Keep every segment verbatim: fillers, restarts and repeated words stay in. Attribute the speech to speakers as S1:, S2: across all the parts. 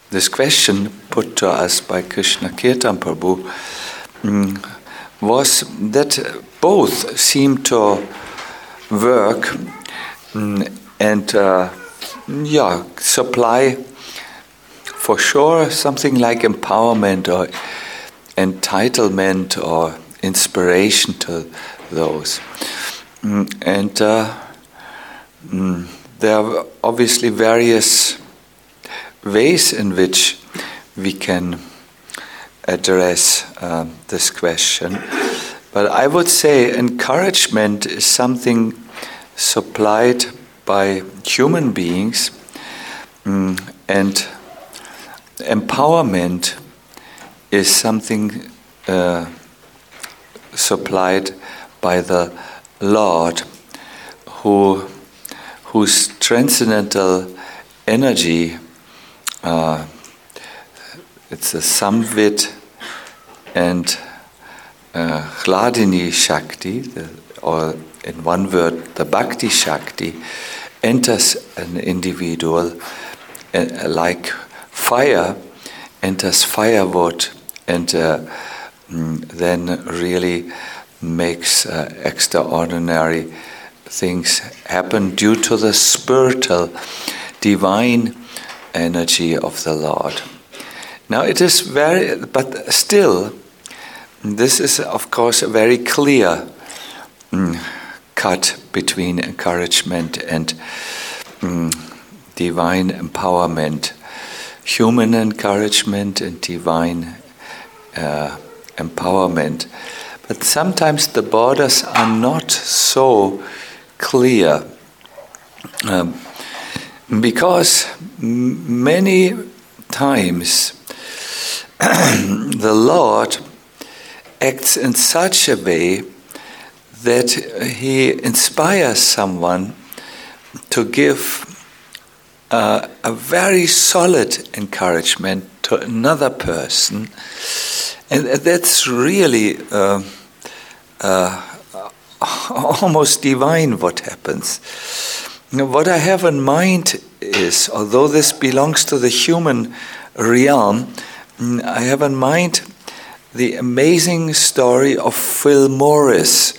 S1: this question put to us by Krishna Kirtan Prabhu um, was that both seem to work um, and uh, yeah, supply for sure something like empowerment or entitlement or inspiration to those. Um, and uh, um, there are obviously various ways in which we can address uh, this question. But I would say encouragement is something supplied by human beings, um, and empowerment is something uh, supplied by the Lord, who whose transcendental energy, uh, it's a Samvit and uh, Hladini Shakti, the, or in one word, the Bhakti Shakti, enters an individual uh, like fire enters firewood and uh, mm, then really makes uh, extraordinary things happen due to the spiritual, divine energy of the Lord. Now it is very, but still, this is of course a very clear mm, cut between encouragement and mm, divine empowerment, human encouragement and divine uh, empowerment. But sometimes the borders are not so clear, um, because m- many times the Lord acts in such a way that he inspires someone to give uh, a very solid encouragement to another person, and that's really uh, uh, almost divine what happens. Now, what I have in mind is, although this belongs to the human realm, I have in mind the amazing story of Phil Morris,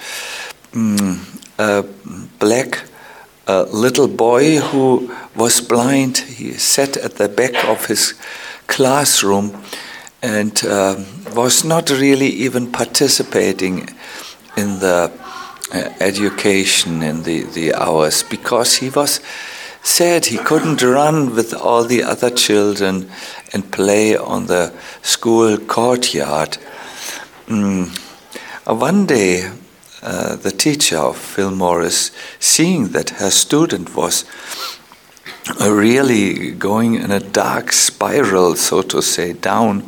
S1: a black uh, little boy who was blind. He sat at the back of his classroom and uh, was not really even participating in the uh, education in the, the hours, because he was sad. He couldn't run with all the other children and play on the school courtyard. Mm. Uh, one day, uh, the teacher of Phil Morris, seeing that her student was uh, really going in a dark spiral, so to say, down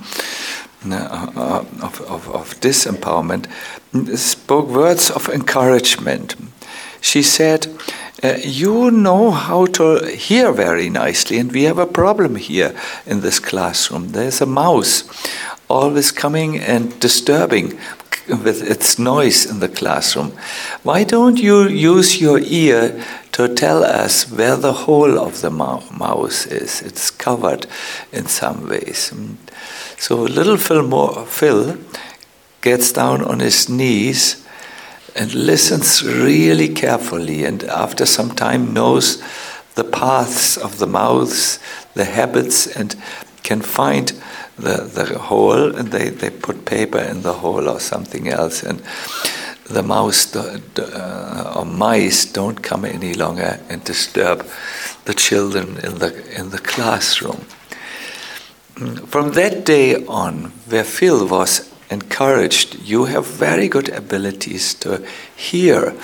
S1: uh, of, of, of disempowerment, spoke words of encouragement. She said, Uh, you know how to hear very nicely, and we have a problem here in this classroom. There's a mouse always coming and disturbing with its noise in the classroom. Why don't you use your ear to tell us where the hole of the mou- mouse is? It's covered in some ways. So little Phil, Mo- Phil gets down on his knees and listens really carefully, and after some time knows the paths of the mouse, the habits, and can find the, the hole, and they, they put paper in the hole or something else, and the mouse do, do, uh, or mice don't come any longer and disturb the children in the in the classroom. From that day on, where Phil was encouraged, you have very good abilities to hear,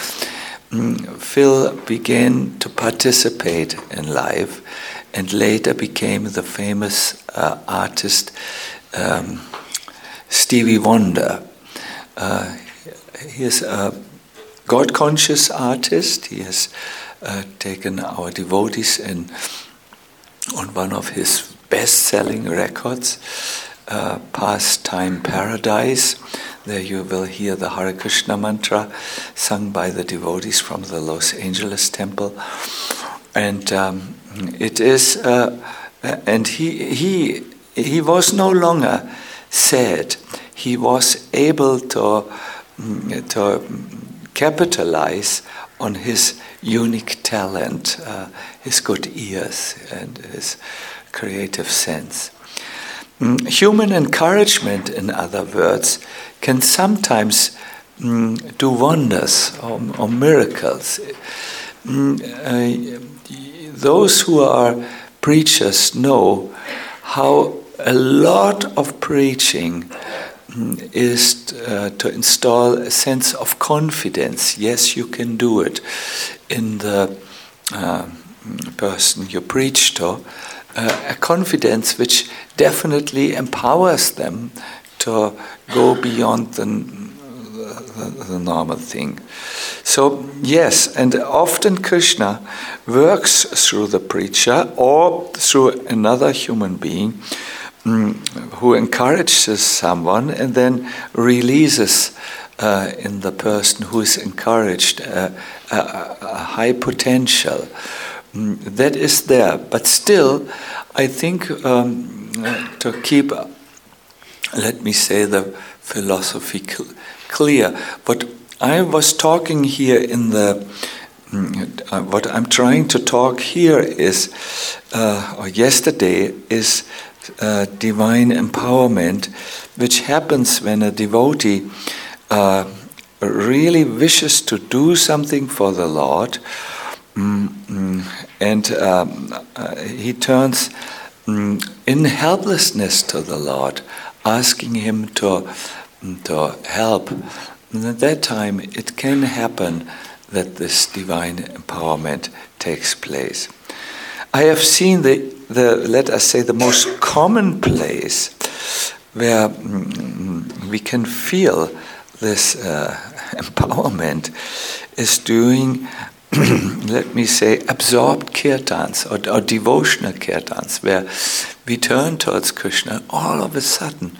S1: Phil began to participate in life and later became the famous uh, artist um, Stevie Wonder. Uh, he is a God-conscious artist. He has uh, taken our devotees in on one of his best-selling records, Uh, Pastime Paradise. There you will hear the Hare Krishna mantra sung by the devotees from the Los Angeles temple. And um, it is uh, Uh, and he, he, he was no longer sad. He was able to, to capitalize on his unique talent, uh, his good ears, and his creative sense. Mm, human encouragement, in other words, can sometimes mm, do wonders or, or miracles. Mm, uh, those who are preachers know how a lot of preaching mm, is uh, to install a sense of confidence. Yes, you can do it in the uh, person you preach to. Uh, a confidence which definitely empowers them to go beyond the, the, the normal thing. So, yes, and often Krishna works through the preacher or through another human being um, who encourages someone and then releases uh, in the person who is encouraged uh, a, a high potential. That is there, but still, I think um, to keep, let me say, the philosophy cl- clear. What I was talking here in the, uh, what I'm trying to talk here is, uh, or yesterday, is uh, divine empowerment, which happens when a devotee uh, really wishes to do something for the Lord. Mm, and um, uh, he turns mm, in helplessness to the Lord, asking him to, to help. And at that time, it can happen that this divine empowerment takes place. I have seen the, the let us say, the most common place where mm, we can feel this uh, empowerment is doing let me say, absorbed kirtans or, or devotional kirtans, where we turn towards Krishna and all of a sudden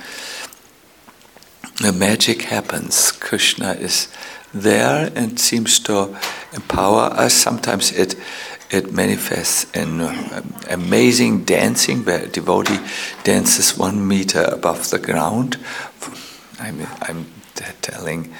S1: the magic happens. Krishna is there and seems to empower us. Sometimes it it manifests in um, amazing dancing, where a devotee dances one meter above the ground. I'm, I'm telling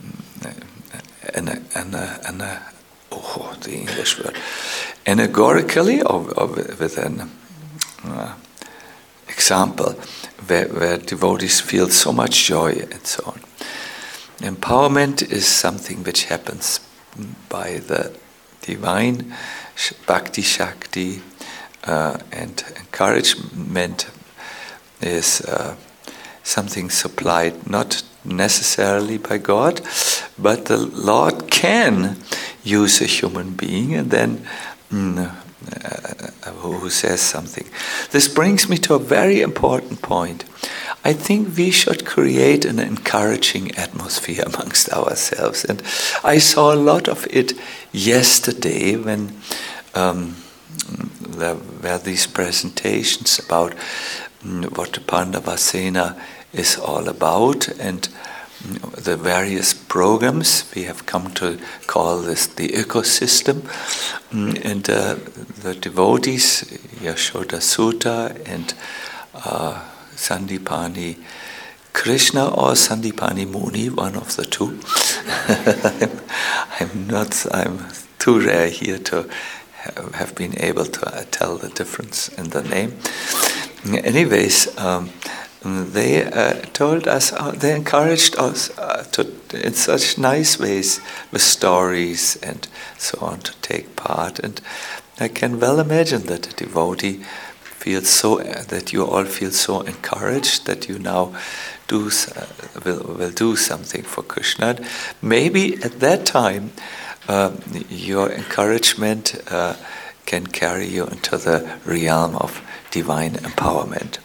S1: and and and oh, the English word, allegorically, or, or with an uh, example, where, where devotees feel so much joy and so on. Empowerment is something which happens by the divine Bhakti Shakti, uh, and encouragement is uh, something supplied not necessarily by God, but the Lord can use a human being and then mm, uh, who says something. This brings me to a very important point. I think we should create an encouraging atmosphere amongst ourselves, and I saw a lot of it yesterday when um, there were these presentations about mm, what the Pandavasena is all about, and the various programs we have come to call this the ecosystem, and uh, the devotees, Yashoda Sutta and uh, Sandipani Krishna or Sandipani Muni, one of the two. I'm, I'm not. I'm too rare here to have, have been able to uh, tell the difference in the name. Anyways. Um, They uh, told us, uh, they encouraged us uh, to, in such nice ways, with stories and so on, to take part. And I can well imagine that a devotee feels so, uh, that you all feel so encouraged that you now do uh, will will do something for Krishna. Maybe at that time, uh, your encouragement uh, can carry you into the realm of divine empowerment.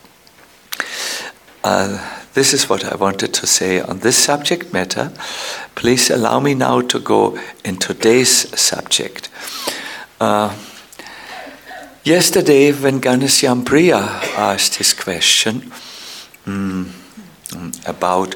S1: Uh, this is what I wanted to say on this subject matter. Please allow me now to go in today's subject. Uh, yesterday, when Ghanshyam Priya asked his question um, about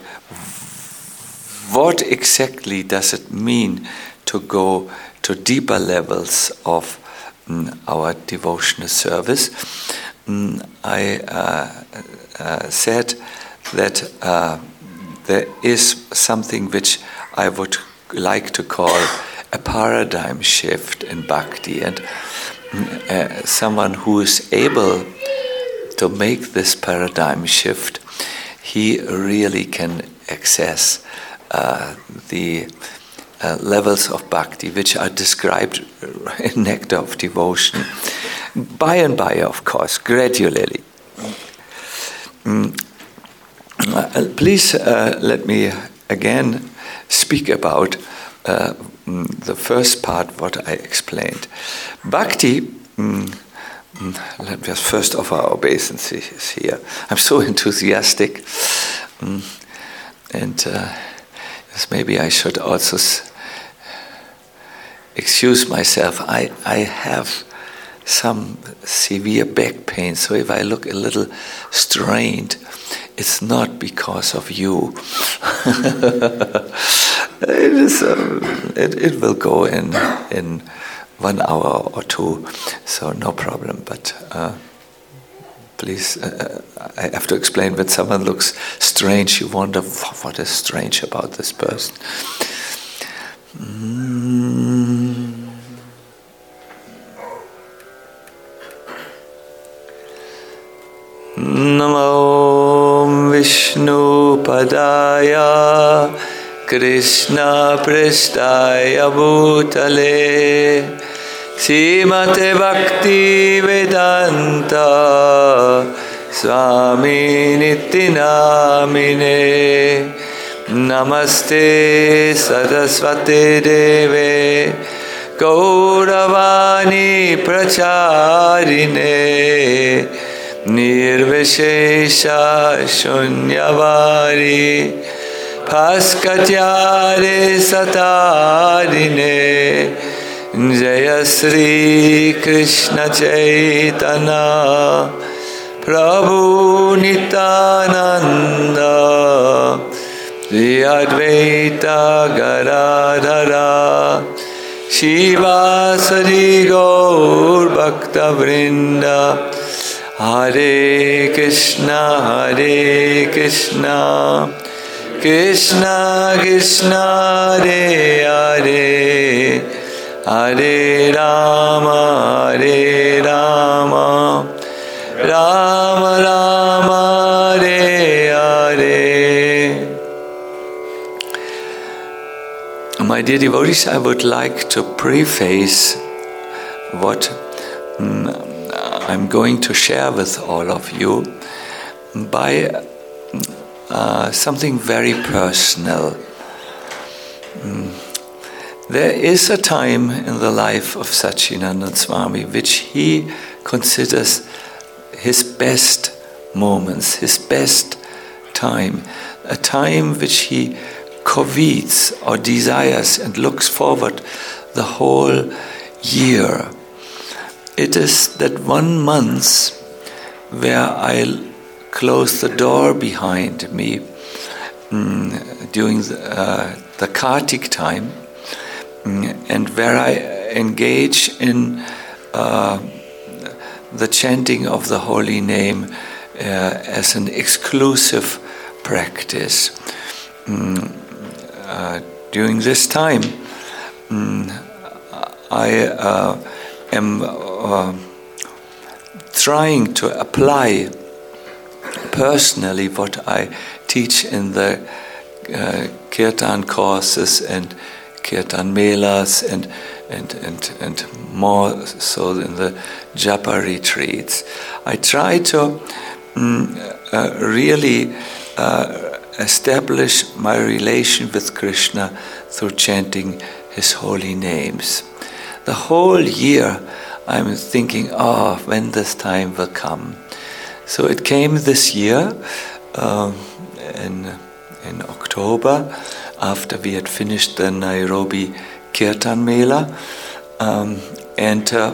S1: what exactly does it mean to go to deeper levels of mm, our devotional service, mm, I uh, uh, said that uh, there is something which I would like to call a paradigm shift in bhakti, and uh, someone who is able to make this paradigm shift, he really can access uh, the uh, levels of bhakti which are described in Nectar of Devotion, by and by, of course, gradually. Mm. Uh, please uh, let me again speak about uh, the first part, what I explained. Bhakti, mm, let me first offer our obeisances here. I'm so enthusiastic, mm, and uh, yes, maybe I should also s- excuse myself. I, I have some severe back pain, so if I look a little strained, it's not because of you. it is. Um, it, it will go in in one hour or two, so no problem. But uh, please, uh, I have to explain. When someone looks strange, you wonder what is strange about this person. Mm. Namo Vishnu Padaya Krishna Prestaya Bhutale Srimate Bhakti Vedanta Swami Niti Namine Namaste Saraswate Deve Gauravani Pracharine Nirvishesha Shunyavadi Bhaskatyare Satarine Jaya Sri Krishna Chaitanya Prabhu Nityananda Sri Advaita Garadhara Shivasari Gaur Bhakta Vrinda Hare Krishna, Hare Krishna, Krishna Krishna, Hare Hare, Hare Rama, Hare Rama, Rama Rama, Hare Hare. My dear devotees, I would like to preface what mm, I'm going to share with all of you by uh, something very personal. Mm. There is a time in the life of Satchidananda Swami which he considers his best moments, his best time, a time which he covets or desires and looks forward the whole year. It is that one month where I close the door behind me mm, during the, uh, the Kartik time, mm, and where I engage in uh, the chanting of the holy name uh, as an exclusive practice. Mm, uh, during this time, mm, I uh, am uh, trying to apply personally what I teach in the uh, Kirtan courses and Kirtan Melas and and and and more so in the Japa retreats. I try to mm, uh, really uh, establish my relation with Krishna through chanting His holy names. The whole year I'm thinking, oh, when this time will come. So it came this year um, in, in October, after we had finished the Nairobi Kirtan Mela, um, and uh,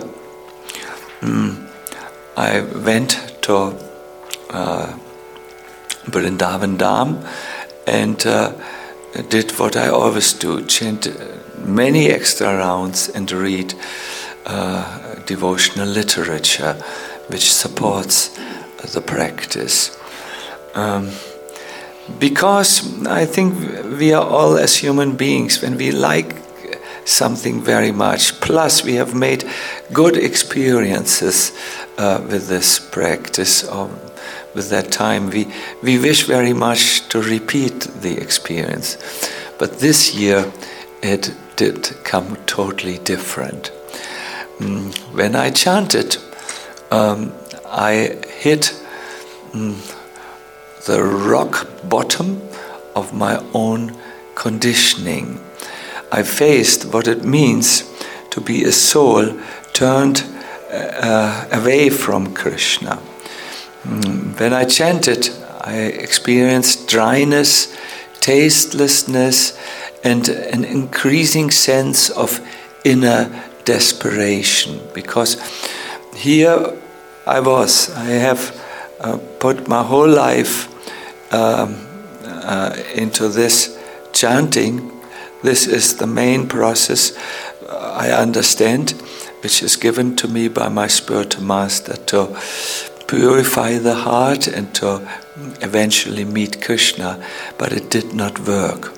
S1: mm, I went to uh, Vrindavan Dham and uh, did what I always do, chant many extra rounds and read uh, devotional literature which supports the practice. Um, because I think we are all, as human beings, when we like something very much, plus we have made good experiences uh, with this practice, or with that time, we, we wish very much to repeat the experience. But this year, it did come totally different. Mm, when I chanted, um, I hit mm, the rock bottom of my own conditioning. I faced what it means to be a soul turned uh, away from Krishna. Mm, when I chanted, I experienced dryness, tastelessness, and an increasing sense of inner desperation. Because here I was, I have uh, put my whole life um, uh, into this chanting. This is the main process uh, I understand, which is given to me by my spiritual master to purify the heart and to eventually meet Krishna, but it did not work.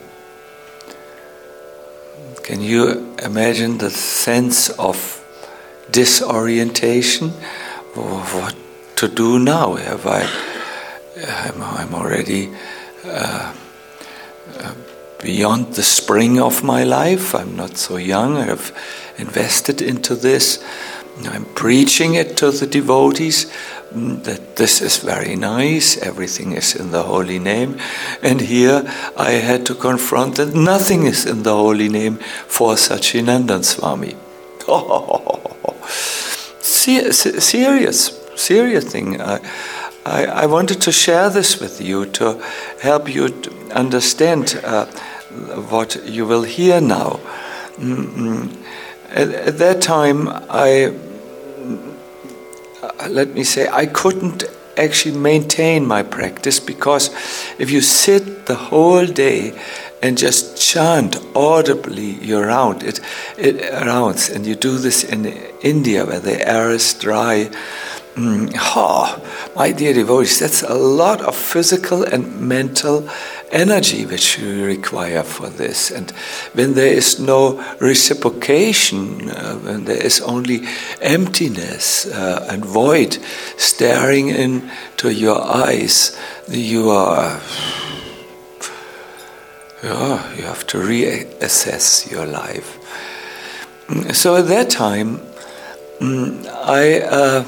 S1: Can you imagine the sense of disorientation? What to do now? Have I? I'm, I'm already uh, uh, beyond the spring of my life. I'm not so young. I have invested into this. I'm preaching it to the devotees that this is very nice, everything is in the holy name. And here I had to confront that nothing is in the holy name for Sacinandana Swami. Oh, serious, serious thing. I, I, I wanted to share this with you to help you to understand uh, what you will hear now. Mm-hmm. At, at that time, I... let me say, I couldn't actually maintain my practice, because if you sit the whole day and just chant audibly you're around it, it around, and you do this in India where the air is dry. Mm, oh, my dear devotees, that's a lot of physical and mental energy which you require for this. And when there is no reciprocation, uh, when there is only emptiness uh, and void staring into your eyes, you are, yeah, you have to reassess your life. So at that time, I uh,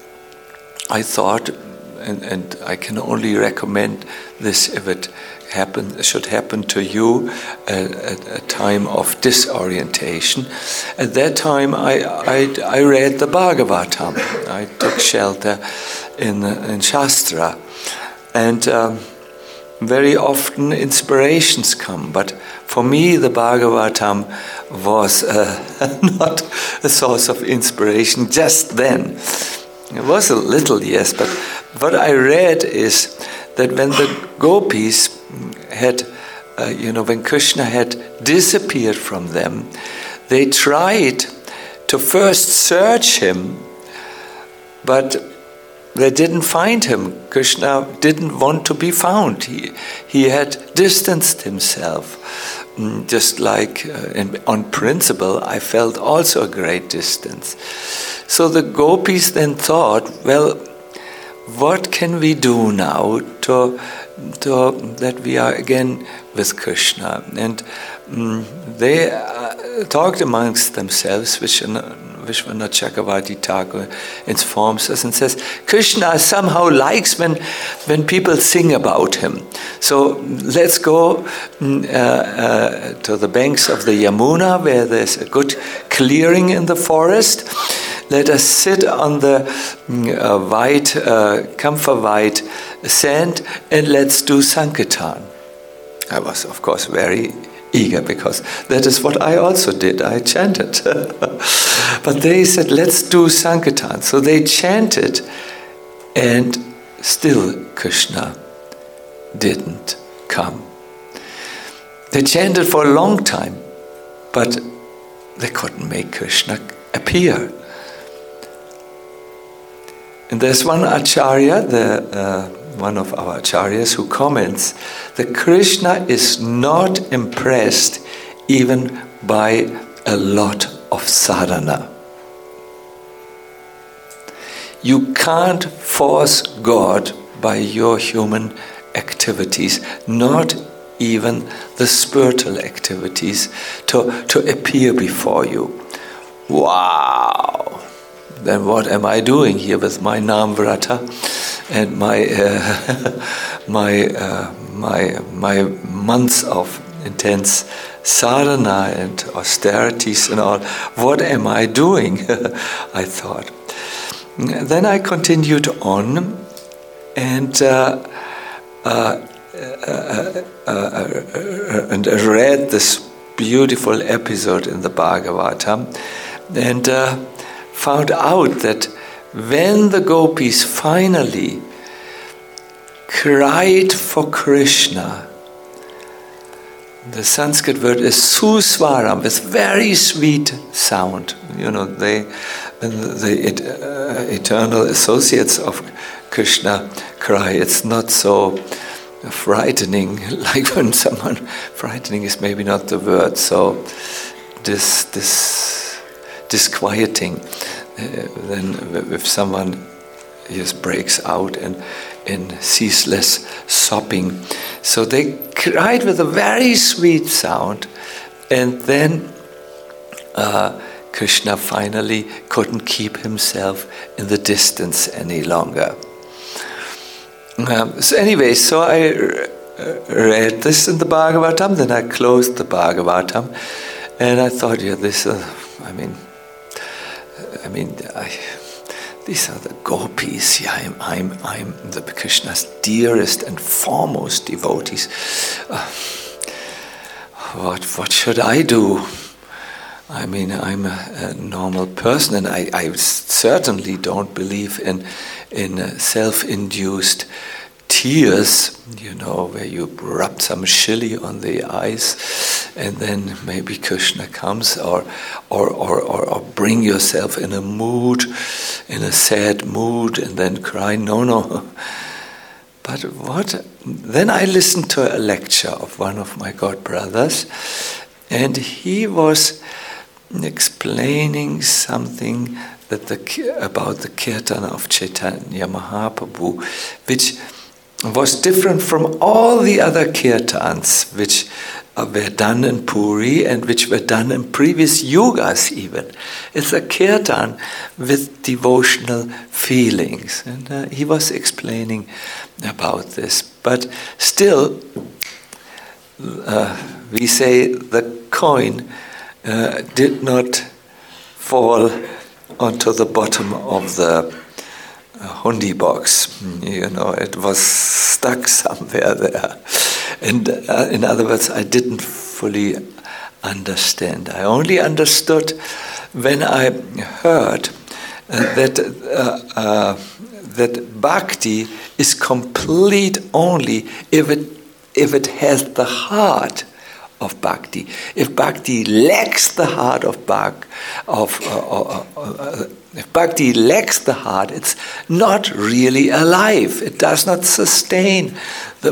S1: I thought, and, and I can only recommend this if it happen, should happen to you at, at a time of disorientation. At that time, I, I, I read the Bhagavatam. I took shelter in, in Shastra. And um, very often inspirations come, but for me the Bhagavatam was uh, not a source of inspiration just then. It was a little, yes, but what I read is that when the gopis had, uh, you know, when Krishna had disappeared from them, they tried to first search him, but they didn't find him. Krishna didn't want to be found. He, he had distanced himself. Just like uh, in, on principle, I felt also a great distance. So the gopis then thought, well, what can we do now to, to that we are again with Krishna? And um, they uh, talked amongst themselves, which Vishwanath Chakravarti Thakur informs us and says, Krishna somehow likes when when people sing about him. So let's go uh, uh, to the banks of the Yamuna, where there's a good clearing in the forest. Let us sit on the uh, white, uh, camphor white sand, and let's do Sankirtan. I was, of course, very eager, because that is what I also did. I chanted. But they said, let's do Sankirtan. So they chanted, and still Krishna didn't come. They chanted for a long time, but they couldn't make Krishna appear. And there's one acharya, the, uh, one of our acharyas, who comments that Krishna is not impressed even by a lot of sadhana. You can't force God by your human activities, not even the spiritual activities, to, to appear before you. Wow! Then what am I doing here with my Namvrata and my uh, my uh, my my months of intense sadhana and austerities and all? What am I doing? I thought. Then I continued on and uh, uh, uh, uh, uh, and read this beautiful episode in the Bhagavatam, and uh, found out that when the gopis finally cried for Krishna, the Sanskrit word is suswaram, with very sweet sound. You know, they, the uh, eternal associates of Krishna cry. It's not so frightening, like when someone, frightening is maybe not the word, so this, this disquieting. Uh, then if someone just breaks out in, in ceaseless sobbing. So they cried with a very sweet sound, and then uh, Krishna finally couldn't keep himself in the distance any longer. Um, so anyway, so I uh, read this in the Bhagavatam, then I closed the Bhagavatam, and I thought, yeah, this, uh, I mean, I mean, I, these are the gopis. Yeah, I'm, I'm, I'm the Krishna's dearest and foremost devotees. Uh, what, what should I do? I mean, I'm a, a normal person, and I, I certainly don't believe in in uh, self-induced tears. You know, where you rub some chili on the eyes, and then maybe Krishna comes, or or or or, or bring yourself in a mood, in a sad mood, and then cry. No, no. But what? Then I listened to a lecture of one of my god brothers, and he was explaining something that the, about the kirtan of Chaitanya Mahaprabhu, which was different from all the other kirtans which uh, were done in Puri and which were done in previous yugas even. It's a kirtan with devotional feelings. And uh, he was explaining about this. But still, uh, we say the coin Uh, did not fall onto the bottom of the uh, hundi box. You know, it was stuck somewhere there. And uh, in other words, I didn't fully understand. I only understood when I heard uh, that uh, uh, that bhakti is complete only if it if it has the heart of bhakti. If bhakti lacks the heart of bhakti, of uh, uh, uh, if bhakti lacks the heart, it's not really alive. It does not sustain the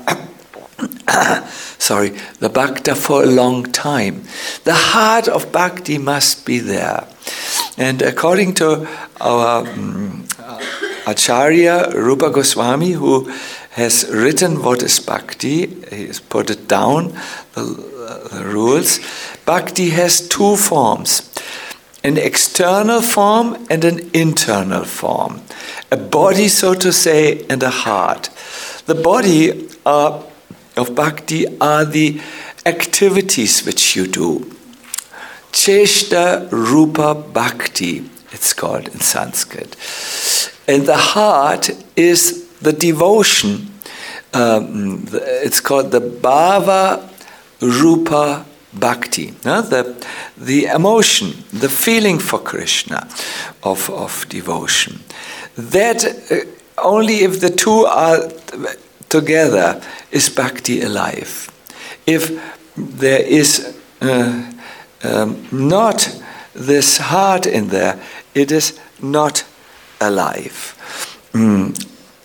S1: sorry the bhakta for a long time. The heart of bhakti must be there, and according to our um, Acharya Rupa Goswami, who has written what is bhakti, he has put it down, the, uh, the rules. Bhakti has two forms, an external form and an internal form. A body, so to say, and a heart. The body uh, of bhakti are the activities which you do. Cheshta Rupa Bhakti, it's called in Sanskrit. And the heart is the devotion. Um, it's called the Bhava Rupa Bhakti. No? The, the emotion, the feeling for Krishna of, of devotion. That uh, only if the two are together is bhakti alive. If there is uh, um, not this heart in there, it is not alive. Mm.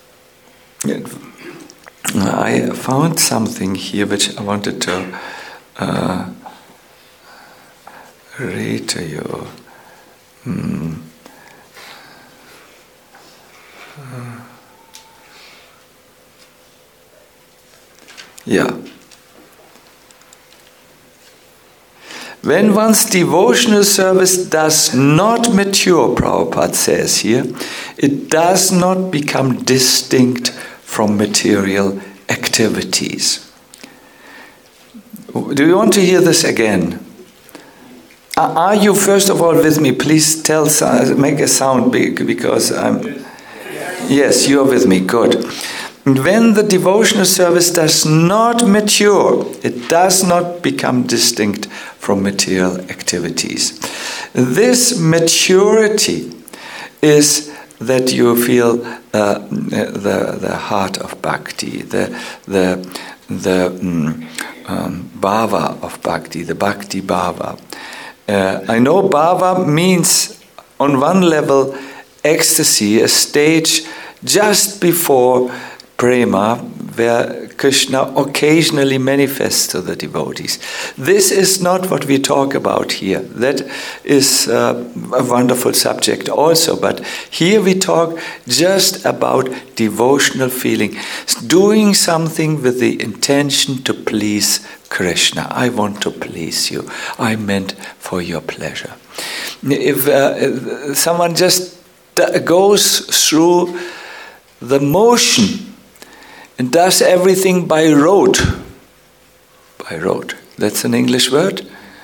S1: I found something here which I wanted to uh, read to you. Mm. Uh, yeah. When one's devotional service does not mature, Prabhupada says here, it does not become distinct from material activities. Do you want to hear this again? Are you first of all with me? Please tell, make a sound because I'm... Yes, you are with me, good. When the devotional service does not mature, it does not become distinct from material activities. This maturity is that you feel uh, the the heart of bhakti, the the the um, um, bhava of bhakti, the bhakti bhava. Uh, I know bhava means on one level ecstasy, a stage just before prema, where Krishna occasionally manifests to the devotees. This is not what we talk about here. That is uh, a wonderful subject also, but here we talk just about devotional feeling, doing something with the intention to please Krishna. I want to please you. I meant for your pleasure. If uh, someone just goes through the motion and does everything by rote. By rote. That's an English word.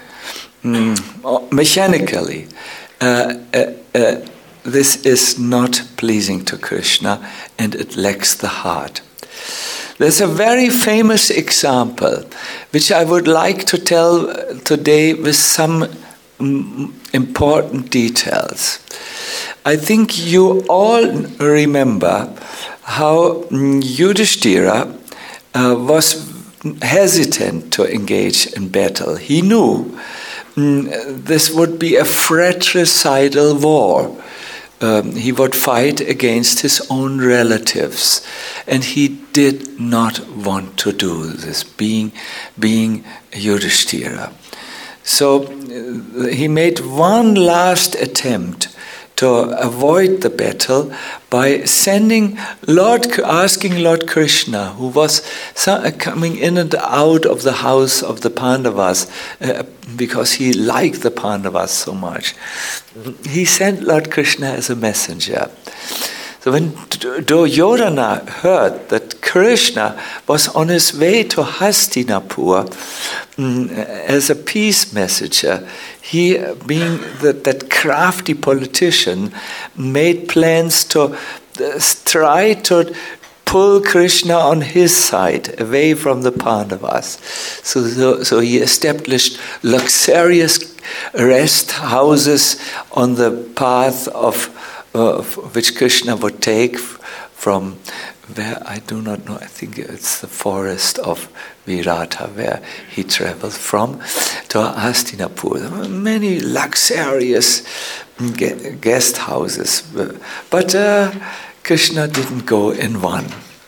S1: Mm, mechanically. Uh, uh, uh, this is not pleasing to Krishna and it lacks the heart. There's a very famous example which I would like to tell today with some um, important details. I think you all remember how Yudhishthira uh, was hesitant to engage in battle. He knew um, this would be a fratricidal war. Um, he would fight against his own relatives, and he did not want to do this, being, being Yudhishthira. So uh, he made one last attempt to avoid the battle by sending Lord, asking Lord Krishna, who was coming in and out of the house of the Pandavas uh, because he liked the Pandavas so much. He sent Lord Krishna as a messenger. So when Duryodhana heard that Krishna was on his way to Hastinapur um, as a peace messenger, he, being the, that crafty politician, made plans to uh, try to pull Krishna on his side, away from the Pandavas. So, so, so he established luxurious rest houses on the path of Uh, which Krishna would take from where, I do not know, I think it's the forest of Virata where he traveled from to Hastinapur. There were many luxurious guest houses, but uh, Krishna didn't go in one,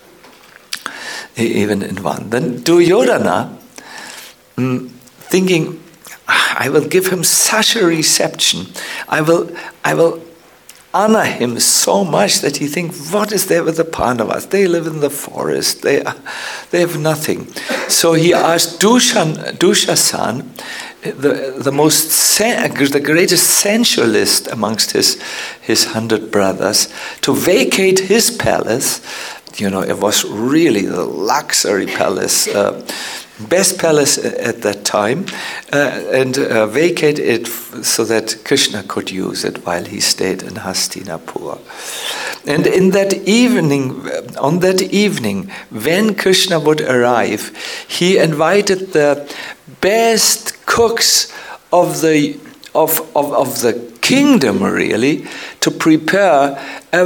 S1: even in one. Then Duryodhana, mm, thinking, I will give him such a reception, I will, I will honor him so much that he thinks, what is there with the Pandavas? They live in the forest. They are, they have nothing. So he asked Dushan, Dushasan, the the most sen- the greatest sensualist amongst his his hundred brothers, to vacate his palace. You know, it was really the luxury palace. Uh, best palace at that time, uh, and uh, vacate it f- so that Krishna could use it while he stayed in Hastinapur. And in that evening, on that evening, when Krishna would arrive, he invited the best cooks of the of of, of the kingdom, really, to prepare a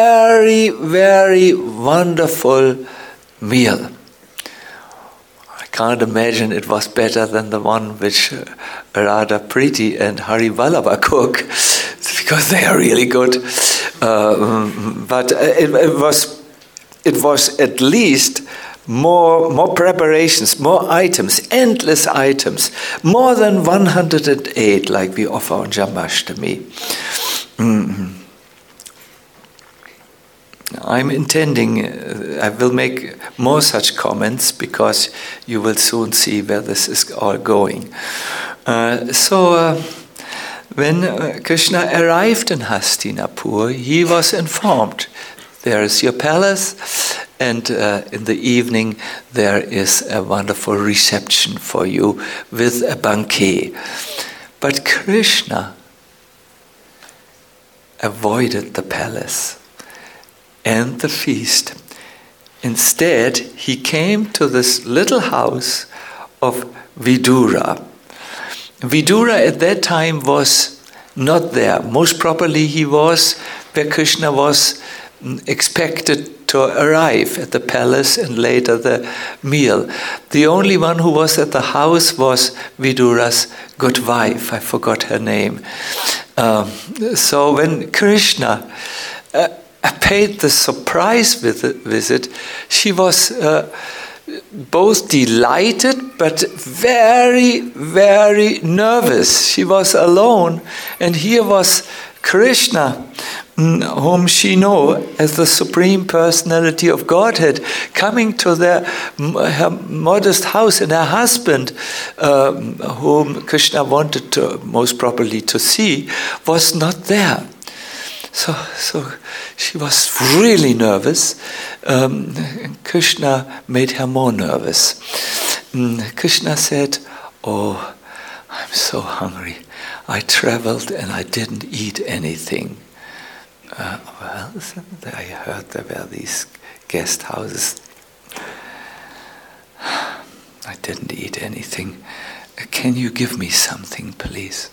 S1: very, very wonderful meal. can't imagine it was better than the one which uh, Radha Preeti and Hari Vallabha cook, because they are really good. Uh, but it, it was it was at least more more preparations, more items, endless items, more than one hundred eight like we offer on Jambashtami. Mm-hmm. I'm intending, uh, I will make more such comments because you will soon see where this is all going. Uh, so, uh, when uh, Krishna arrived in Hastinapur, he was informed, there is your palace, and uh, in the evening there is a wonderful reception for you with a banquet. But Krishna avoided the palace and the feast. Instead, he came to this little house of Vidura. Vidura at that time was not there. Most probably he was where Krishna was expected to arrive at the palace and later the meal. The only one who was at the house was Vidura's good wife. I forgot her name. Um, so when Krishna uh, paid the surprise visit, she was uh, both delighted but very, very nervous. She was alone, and here was Krishna, whom she knew as the Supreme Personality of Godhead, coming to their, her modest house, and her husband, uh, whom Krishna wanted to most probably to see, was not there. So, so she was really nervous. Um, Krishna made her more nervous. Mm, Krishna said, "Oh, I'm so hungry. I traveled and I didn't eat anything." Uh, well, I heard there were these guest houses. I didn't eat anything. Can you give me something, please?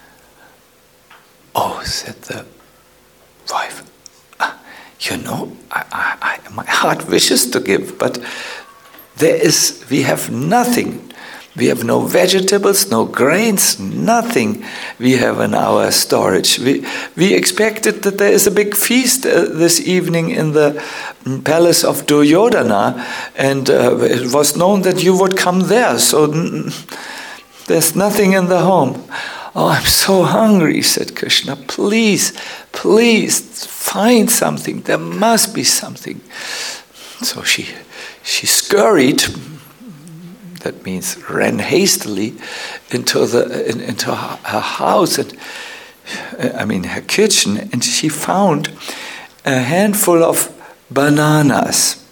S1: Oh, said the wife, ah, you know, I, I, I, my heart wishes to give, but there is, we have nothing. We have no vegetables, no grains, nothing we have in our storage. We we expected that there is a big feast uh, this evening in the palace of Duryodhana, and uh, it was known that you would come there, so n- there's nothing in the home. Oh, I'm so hungry, said Krishna. Please, please, find something. There must be something. So she she scurried, that means ran hastily, into the in, into her, her house, and I mean her kitchen, and she found a handful of bananas.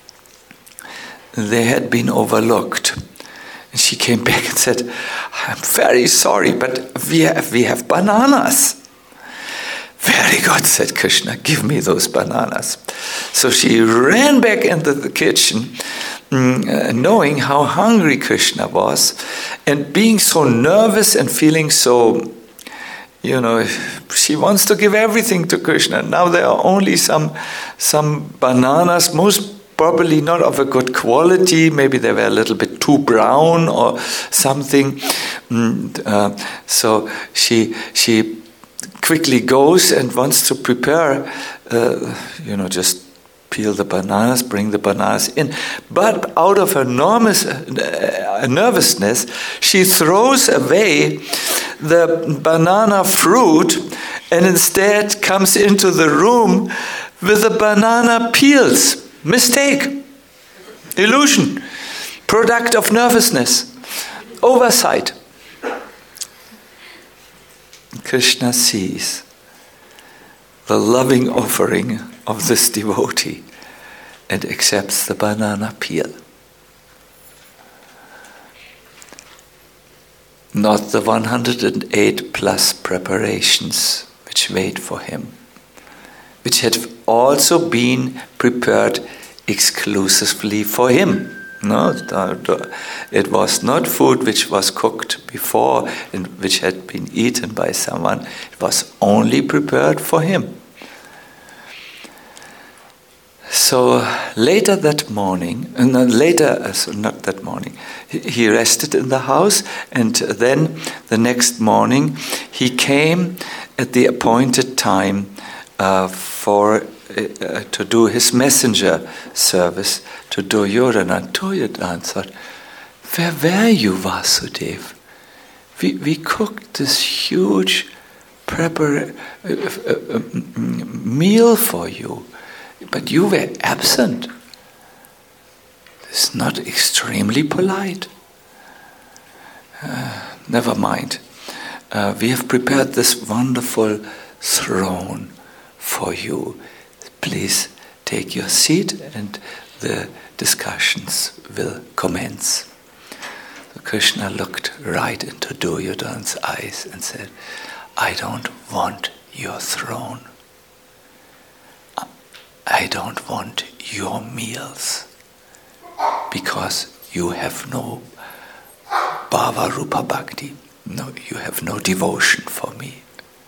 S1: They had been overlooked. And she came back and said, "I'm very sorry, but we have, we have bananas." "Very good," said Krishna, "give me those bananas." So she ran back into the kitchen, mm, knowing how hungry Krishna was, and being so nervous and feeling so, you know, she wants to give everything to Krishna. Now there are only some, some bananas, most probably not of a good quality. Maybe they were a little bit too brown or something. Mm, uh, so she she quickly goes and wants to prepare, uh, you know, just peel the bananas, bring the bananas in. But out of her enormous uh, nervousness, she throws away the banana fruit and instead comes into the room with the banana peels. Mistake, illusion, product of nervousness, oversight. Krishna sees the loving offering of this devotee and accepts the banana peel. Not the one hundred eight plus preparations which wait for him, which had also been prepared exclusively for him. No, it was not food which was cooked before and which had been eaten by someone. It was only prepared for him. So later that morning, uh, no, later, uh, so not that morning, he, he rested in the house, and then the next morning he came at the appointed time uh, for uh, to do his messenger service to Duryodhana. Duryodhana thought, where were you, Vasudev? We, we cooked this huge prepar- uh, uh, uh, meal for you, but you were absent. It's not extremely polite. Uh, never mind. Uh, we have prepared this wonderful throne for you. Please take your seat and the discussions will commence. So Krishna looked right into Duryodhana's eyes and said, I don't want your throne. I don't want your meals, because you have no bhava rupa bhakti. No, you have no devotion for me.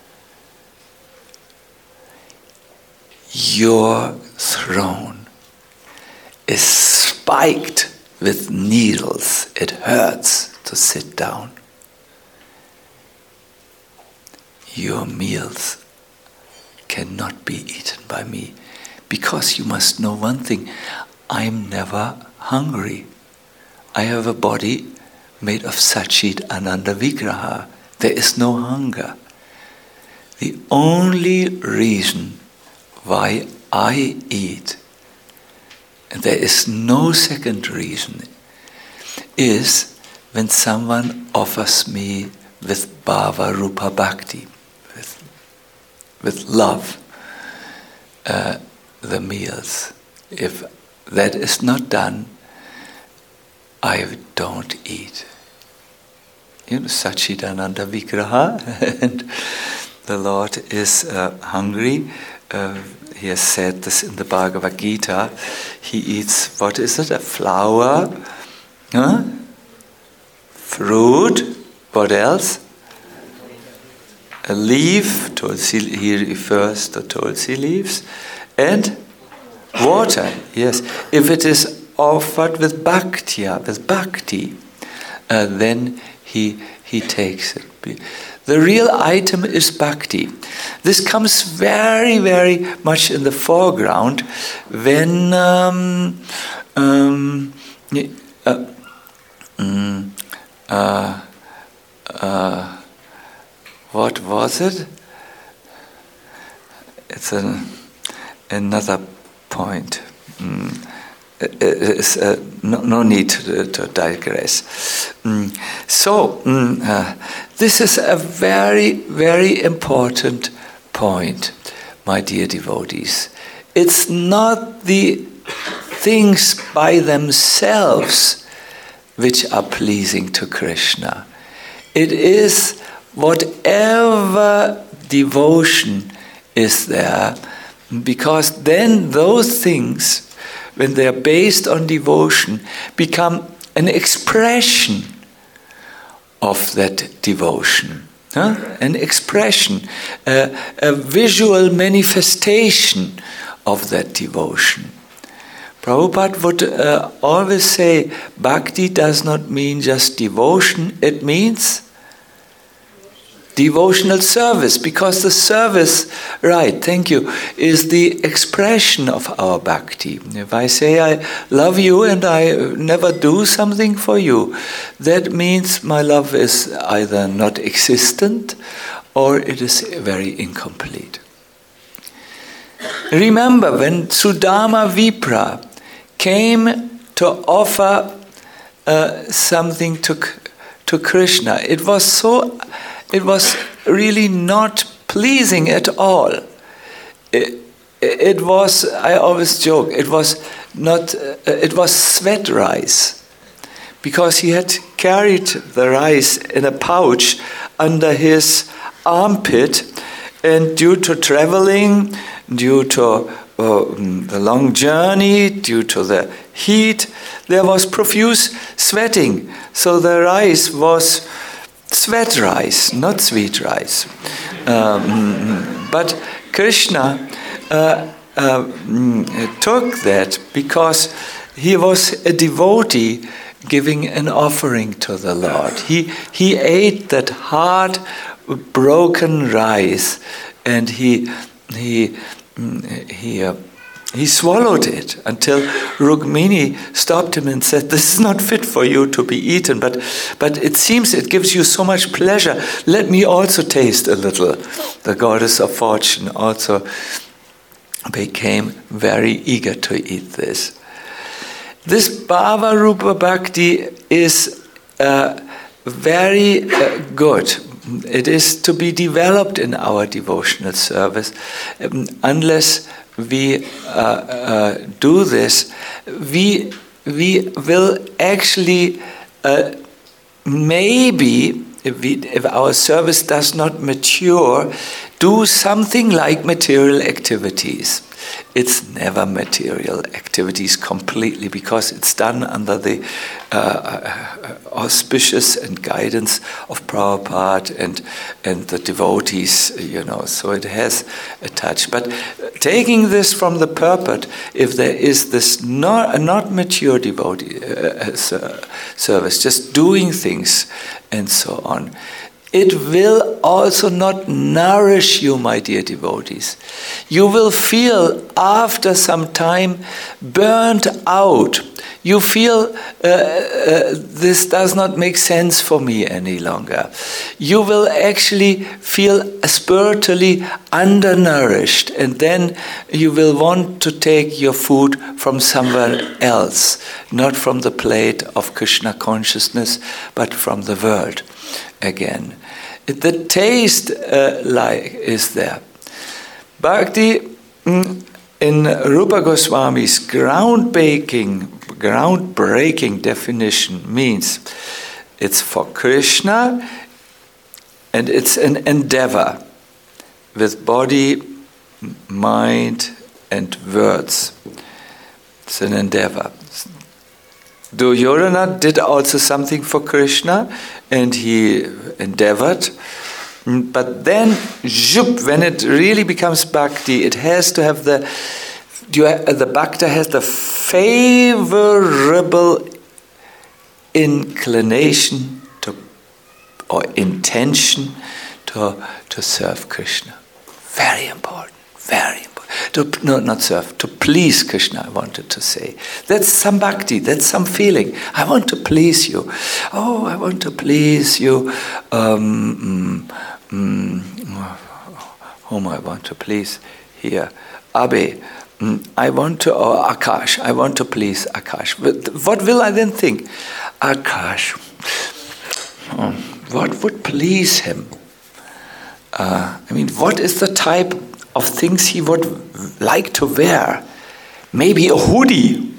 S1: Your throne is spiked with needles. It hurts to sit down. Your meals cannot be eaten by me, because you must know one thing, I'm never hungry. I have a body made of Satchit Ananda Vigraha. There is no hunger. The only reason why I eat, and there is no second reason, is when someone offers me with bhava rupa bhakti, with, with love, uh, the meals. If that is not done, I don't eat. You know, Satchidananda Vigraha, and the Lord is uh, hungry. Uh, he has said this in the Bhagavad Gita. He eats, what is it, a flower, huh? Fruit, what else? A leaf, tulsi, he refers to tulsi leaves, and water, yes. If it is offered with bhaktya, with bhakti, uh, then he he takes it. The real item is bhakti. This comes very, very much in the foreground when um, um, uh, um, uh, uh, what was it? It's an, another point. Mm. Is, uh, no, no need to, to digress. Mm. So, mm, uh, this is a very, very important point, my dear devotees. It's not the things by themselves which are pleasing to Krishna. It is whatever devotion is there, because then those things, when they are based on devotion, become an expression of that devotion. Huh? An expression, uh, a visual manifestation of that devotion. Prabhupada would uh, always say, bhakti does not mean just devotion, it means devotional service, because the service, right, thank you, is the expression of our bhakti. If I say I love you and I never do something for you, that means my love is either not existent or it is very incomplete. Remember, when Sudama Vipra came to offer uh, something to, to Krishna, it was so It was really not pleasing at all. It, it was, I always joke, it was not, uh, it was sweat rice. Because he had carried the rice in a pouch under his armpit, and due to traveling, due to uh, the long journey, due to the heat, there was profuse sweating. So the rice was sweat rice, not sweet rice. Um, but Krishna uh, uh, took that because he was a devotee giving an offering to the Lord. He he ate that hard, broken rice, and he he he. Uh, He swallowed it until Rukmini stopped him and said, "This is not fit for you to be eaten, but, but it seems it gives you so much pleasure. Let me also taste a little." The goddess of fortune also became very eager to eat this. This Bhava Rupa Bhakti is uh, very uh, good. It is to be developed in our devotional service, um, unless we uh, uh, do this, we we will actually uh, maybe, if, we, if our service does not mature, do something like material activities. It's never material activities completely, because it's done under the uh, auspicious and guidance of Prabhupada and and the devotees, you know. So it has a touch. But taking this from the purport, if there is this not not mature devotee uh, service, just doing things and so on, it will also not nourish you, my dear devotees. You will feel after some time burnt out. You feel uh, uh, this does not make sense for me any longer. You will actually feel spiritually undernourished, and then you will want to take your food from somewhere else, not from the plate of Krishna consciousness, but from the world again. The taste uh, like is there. Bhakti mm, in Rupa Goswami's groundbreaking, groundbreaking definition means it's for Krishna and it's an endeavor with body, mind and words. It's an endeavor. Duryodhana did also something for Krishna, and he endeavored. But then, zhup, when it really becomes bhakti, it has to have the, the bhakta has the favorable inclination to, or intention to, to serve Krishna. Very important, very important. To, no, not serve, to please Krishna, I wanted to say. That's some bhakti, that's some feeling. I want to please you. Oh, I want to please you. Um, mm, mm, whom I want to please here? Abe. Mm, I want to, or Akash, I want to please Akash. What will I then think? Akash. Oh, what would please him? Uh, I mean, what is the type of things he would like to wear? Maybe a hoodie.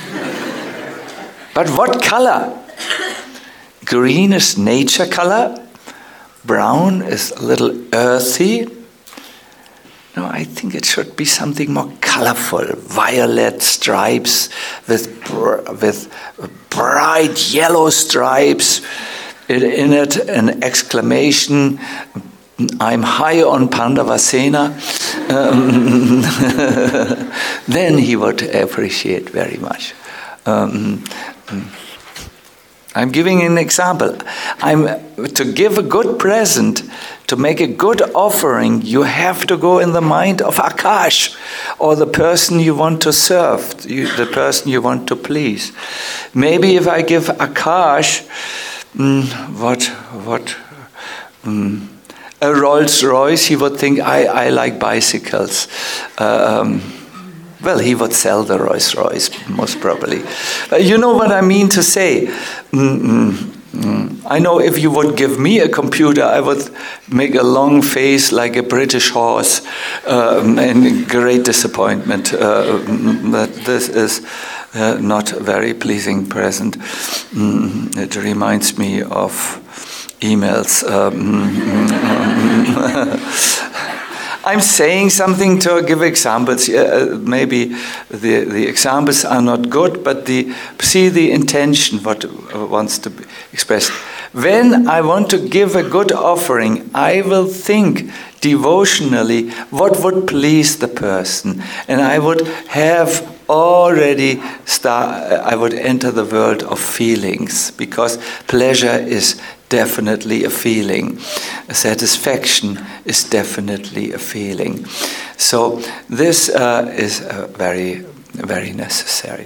S1: But what color? Green is nature color. Brown is a little earthy. No, I think it should be something more colorful. Violet stripes with br- with bright yellow stripes. In, in it, an exclamation, "I'm high on Pandavasena." Um, then he would appreciate very much. Um, I'm giving an example. I'm to give a good present, to make a good offering, you have to go in the mind of Akash, or the person you want to serve, the person you want to please. Maybe if I give Akash, mm, what, what, mm, a Rolls Royce, he would think, I, I like bicycles. Um, well, he would sell the Rolls Royce, most probably. Uh, you know what I mean to say? Mm-mm, mm. I know if you would give me a computer, I would make a long face like a British horse, um, and great disappointment. Uh, that this is uh, not a very pleasing present. Mm, it reminds me of emails. Um, I'm saying something to give examples. Uh, maybe the, the examples are not good, but the see the intention, what uh, wants to be expressed. When I want to give a good offering, I will think devotionally what would please the person, and I would have already start. I would enter the world of feelings, because pleasure is definitely a feeling. Satisfaction is definitely a feeling. So this uh, is uh, very, very necessary.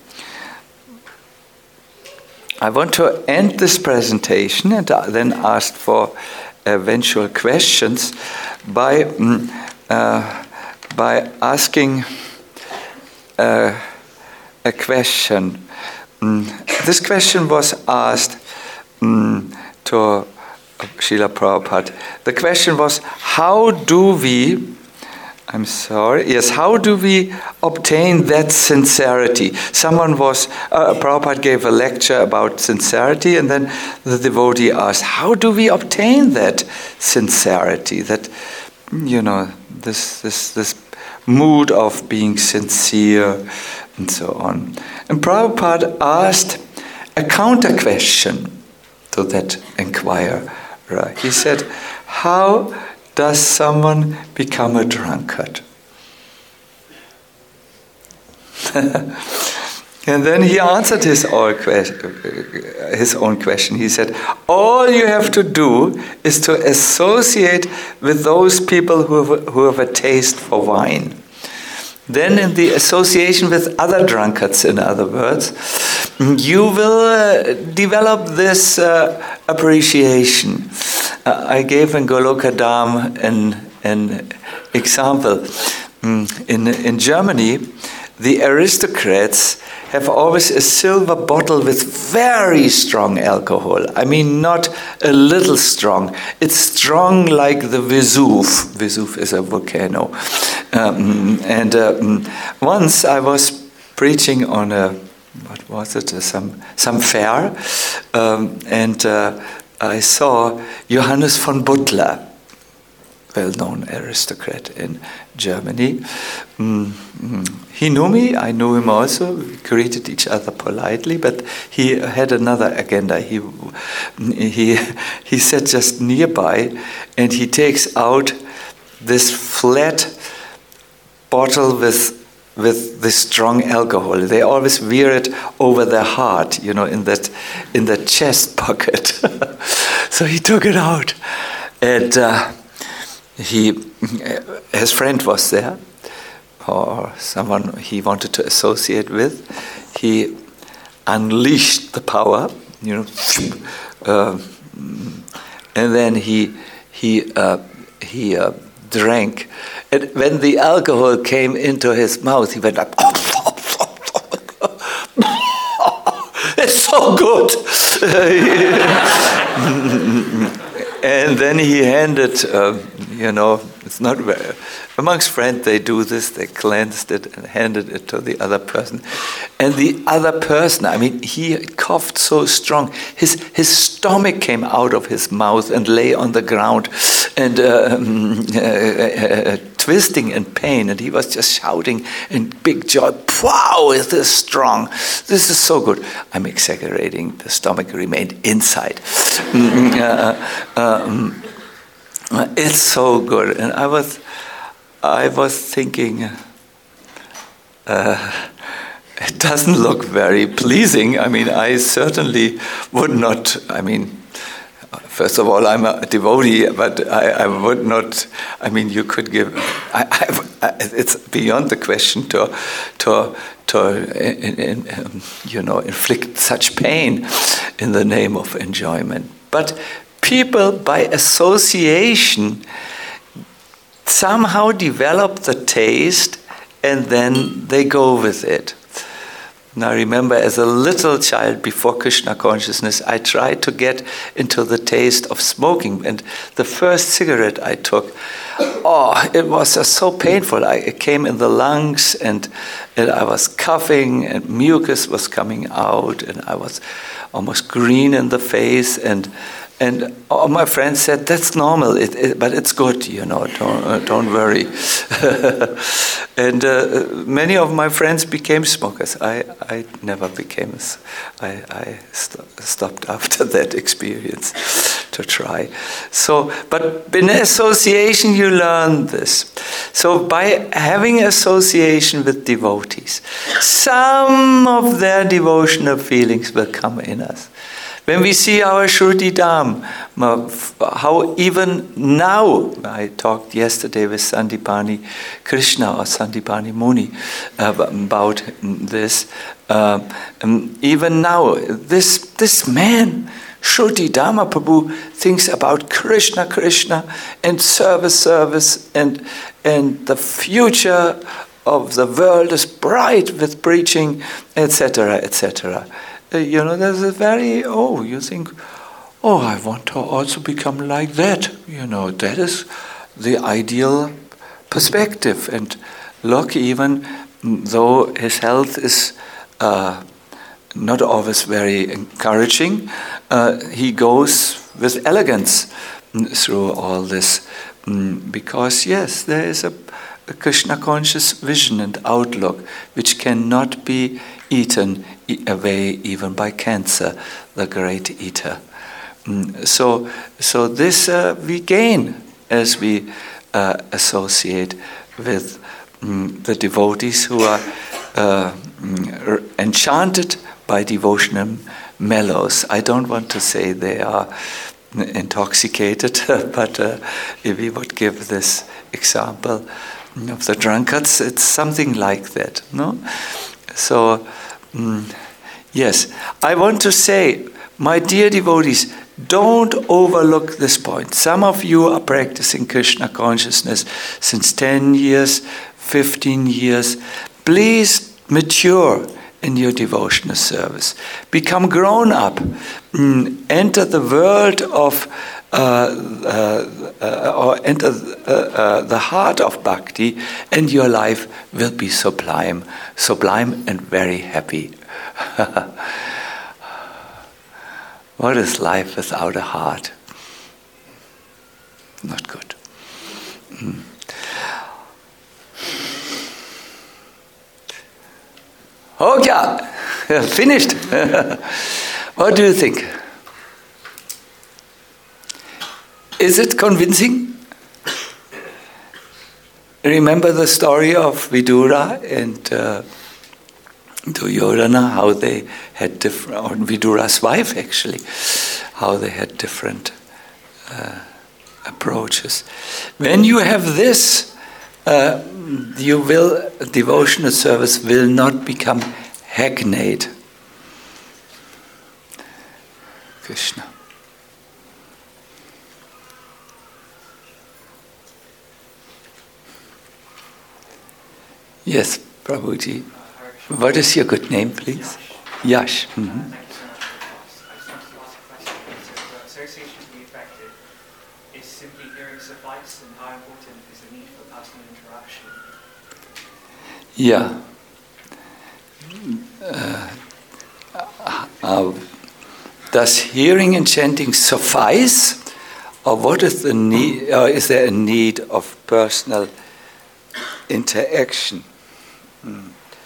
S1: I want to end this presentation and then ask for eventual questions by mm, uh, by asking uh, a question. Mm, this question was asked mm, to Srila Prabhupada. The question was, how do we, I'm sorry, yes, how do we obtain that sincerity? Someone was, uh, Prabhupada gave a lecture about sincerity, and then the devotee asked, how do we obtain that sincerity, that, you know, this this this mood of being sincere, and so on. And Prabhupada asked a counter question to that inquirer. He said, how does someone become a drunkard? And then he answered his own, question, his own question. He said, all you have to do is to associate with those people who have, who have a taste for wine. Then in the association with other drunkards, in other words, you will uh, develop this uh, appreciation. Uh, I gave in Goloka Dham an, an example. In, in Germany, the aristocrats have always a silver bottle with very strong alcohol. I mean, not a little strong. It's strong like the Vesuv. Vesuv is a volcano. Um, and uh, once I was preaching on a, what was it, some some fair, um, and uh, I saw Johannes von Butler, well-known aristocrat in Germany. Mm-hmm. He knew me, I knew him also. We greeted each other politely, but he had another agenda. He he he sat just nearby, and he takes out this flat bottle with with this strong alcohol. They always wear it over their heart, you know, in that in that chest pocket. So he took it out, and uh, he his friend was there, or someone he wanted to associate with. He unleashed the power, you know, uh, and then he he uh, he uh, drank. And when the alcohol came into his mouth, he went like, it's so good. And then he handed, uh, you know, it's not very, amongst friends they do this, they cleansed it and handed it to the other person. And the other person, I mean, he coughed so strong, his his stomach came out of his mouth and lay on the ground and uh, uh, uh, twisting in pain, and he was just shouting in big joy, wow, is this strong? This is so good. I'm exaggerating, the stomach remained inside. uh, um, it's so good. And I was I was thinking, uh, it doesn't look very pleasing. I mean, I certainly would not, I mean, first of all, I'm a devotee, but I, I would not, I mean, you could give, I, I, I, it's beyond the question to, to, to in, in, um, you know, inflict such pain in the name of enjoyment. But people, by association, somehow develop the taste, and then they go with it. Now remember, as a little child before Krishna consciousness, I tried to get into the taste of smoking. And the first cigarette I took, oh, it was just so painful. I, it came in the lungs, and, and I was coughing, and mucus was coming out, and I was almost green in the face, and and all my friends said, that's normal, it, it, but it's good, you know, don't, uh, don't worry. And uh, many of my friends became smokers. I, I never became, I, I st- stopped after that experience to try. So, but in association you learn this. So by having association with devotees, some of their devotional feelings will come in us. When we see our Shruti Dham, how even now, I talked yesterday with Sandipani Krishna or Sandipani Muni uh, about this, uh, um, even now, this, this man, Shruti Dhamma Prabhu, thinks about Krishna, Krishna, and service, service, and, and the future of the world is bright with preaching, et cetera, et cetera. Uh, you know, there's a very, oh, you think, oh, I want to also become like that. You know, that is the ideal perspective. And look, even though his health is uh, not always very encouraging, uh, he goes with elegance through all this. Because, yes, there is a, a Krishna-conscious vision and outlook which cannot be eaten away even by cancer, the great eater. Mm, so, so this uh, we gain as we uh, associate with mm, the devotees who are uh, mm, enchanted by devotional mellows. I don't want to say they are intoxicated, but uh, if we would give this example of the drunkards, it's something like that, no? So, mm, yes, I want to say, my dear devotees, don't overlook this point. Some of you are practicing Krishna consciousness since ten years, fifteen years. Please mature in your devotional service. Become grown up. Mm, enter the world of, uh, uh, uh, or enter uh, uh, the heart of bhakti, and your life will be sublime, sublime and very happy. What is life without a heart? Not good. Mm. Okay, finished. What do you think? Is it convincing? Remember the story of Vidura and uh, Duryodhana, how they had different, or Vidura's wife actually, how they had different uh, approaches. When you have this, uh, you will, devotional service will not become hackneyed. Krishna. Yes, Prabhuji. What is your good name, please? Yash. Mm-hmm.
S2: Association to be effective is simply hearing suffice, and how important is the need for personal interaction?
S1: Yeah. Uh, uh, does hearing and chanting suffice, or what is the need? Or is there a need of personal interaction? Hmm.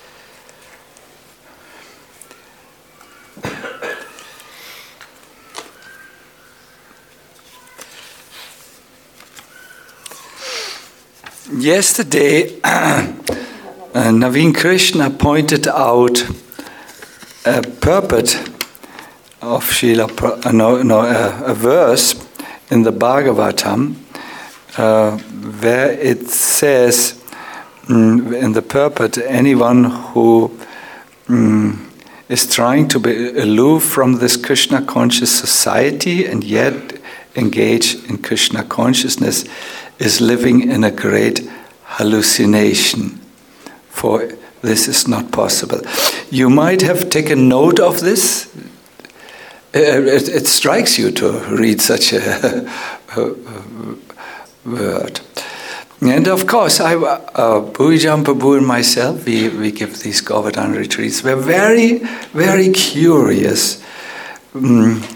S1: Yesterday, uh, Naveen Krishna pointed out a purport of Srila, Pra- uh, no, no, uh, a verse in the Bhagavatam, uh, where it says um, in the purport, anyone who um, is trying to be aloof from this Krishna conscious society and yet engage in Krishna consciousness is living in a great hallucination, for this is not possible. You might have taken note of this. Uh, it, it strikes you to read such a, a, a word. And of course, I, uh, Bhujam Prabhu and myself, we, we give these Govardhan retreats. We're very, very curious. Um,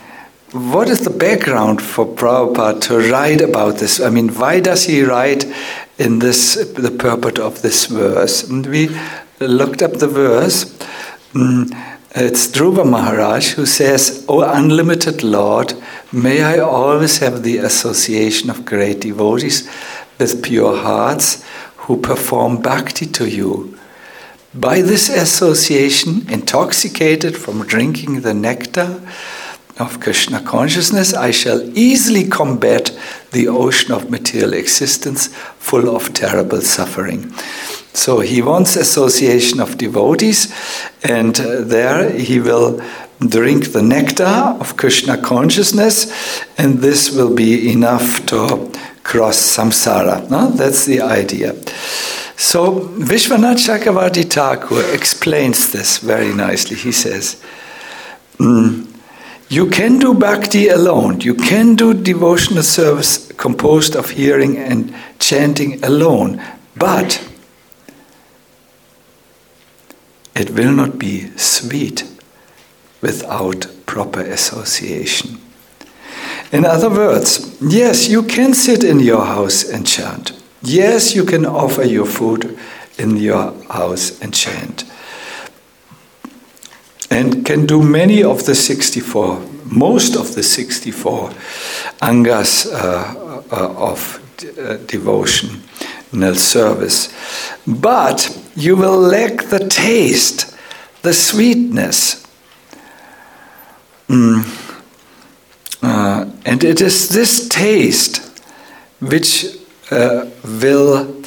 S1: what is the background for Prabhupada to write about this? I mean, why does he write in this, the purport of this verse? And we looked up the verse. Mm, it's Dhruva Maharaj who says, "O unlimited Lord, may I always have the association of great devotees with pure hearts who perform bhakti to you. By this association, intoxicated from drinking the nectar of Krishna consciousness, I shall easily combat the ocean of material existence full of terrible suffering." So he wants association of devotees, and uh, there he will drink the nectar of Krishna consciousness, and this will be enough to cross samsara. No? That's the idea. So Vishwanath Chakravarti Thakur explains this very nicely. He says, mm, you can do bhakti alone. You can do devotional service composed of hearing and chanting alone. But it will not be sweet without proper association. In other words, yes, you can sit in your house and chant. Yes, you can offer your food in your house and chant. And can do many of the sixty-four, most of the sixty-four angas uh, uh, of uh, devotional service. But you will lack the taste, the sweetness. Mm. Uh, and it is this taste which uh, will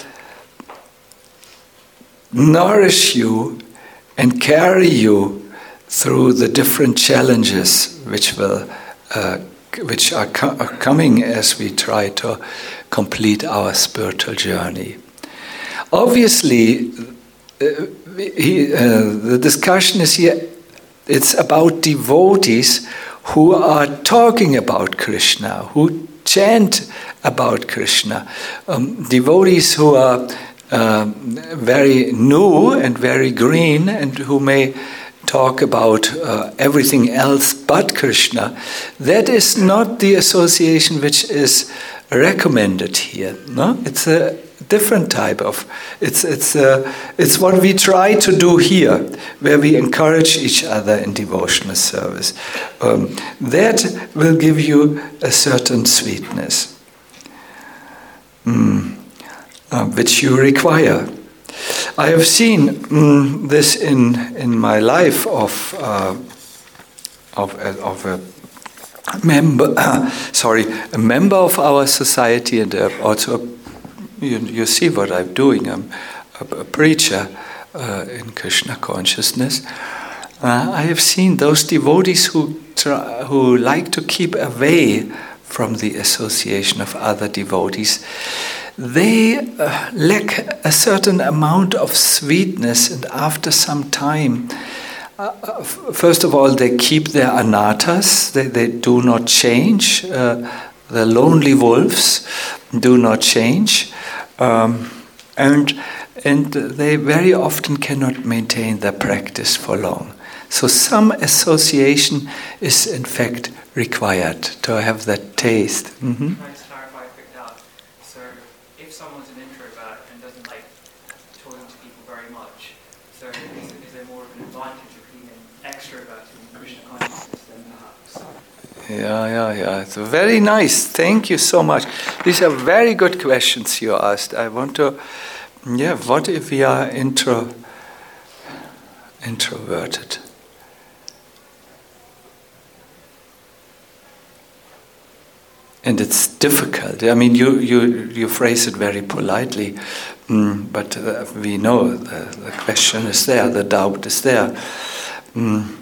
S1: nourish you and carry you through the different challenges which will, uh, which are, co- are coming as we try to complete our spiritual journey. Obviously, uh, he, uh, the discussion is here. It's about devotees who are talking about Krishna, who chant about Krishna. Um, devotees who are uh, very new and very green and who may talk about uh, everything else but Krishna. That is not the association which is recommended here. No, it's a different type of. It's it's uh, it's what we try to do here, where we encourage each other in devotional service. Um, that will give you a certain sweetness, mm, uh, which you require. I have seen mm, this in in my life of uh, of a, of a member. Uh, sorry, a member of our society, and uh, also. A, You, you see what I'm doing. I'm a, a preacher uh, in Krishna consciousness. Uh, I have seen those devotees who try, who like to keep away from the association of other devotees. They uh, lack a certain amount of sweetness, and after some time, uh, first of all, they keep their anatas. They, they do not change. Uh, the lonely wolves do not change. Um, and and they very often cannot maintain their practice for long. So some association is in fact required to have that taste. Mm-hmm.
S2: Can I just clarify quick now? So if someone's an introvert and doesn't like talking to people very much, so is, is there more of an advantage of being an extrovert in Krishna consciousness than perhaps?
S1: Yeah, yeah, yeah. It's very nice. Thank you so much. These are very good questions you asked. I want to, yeah, what if we are intro, introverted? And it's difficult. I mean, you, you, you phrase it very politely, mm, but uh, we know the, the question is there, the doubt is there. Mm.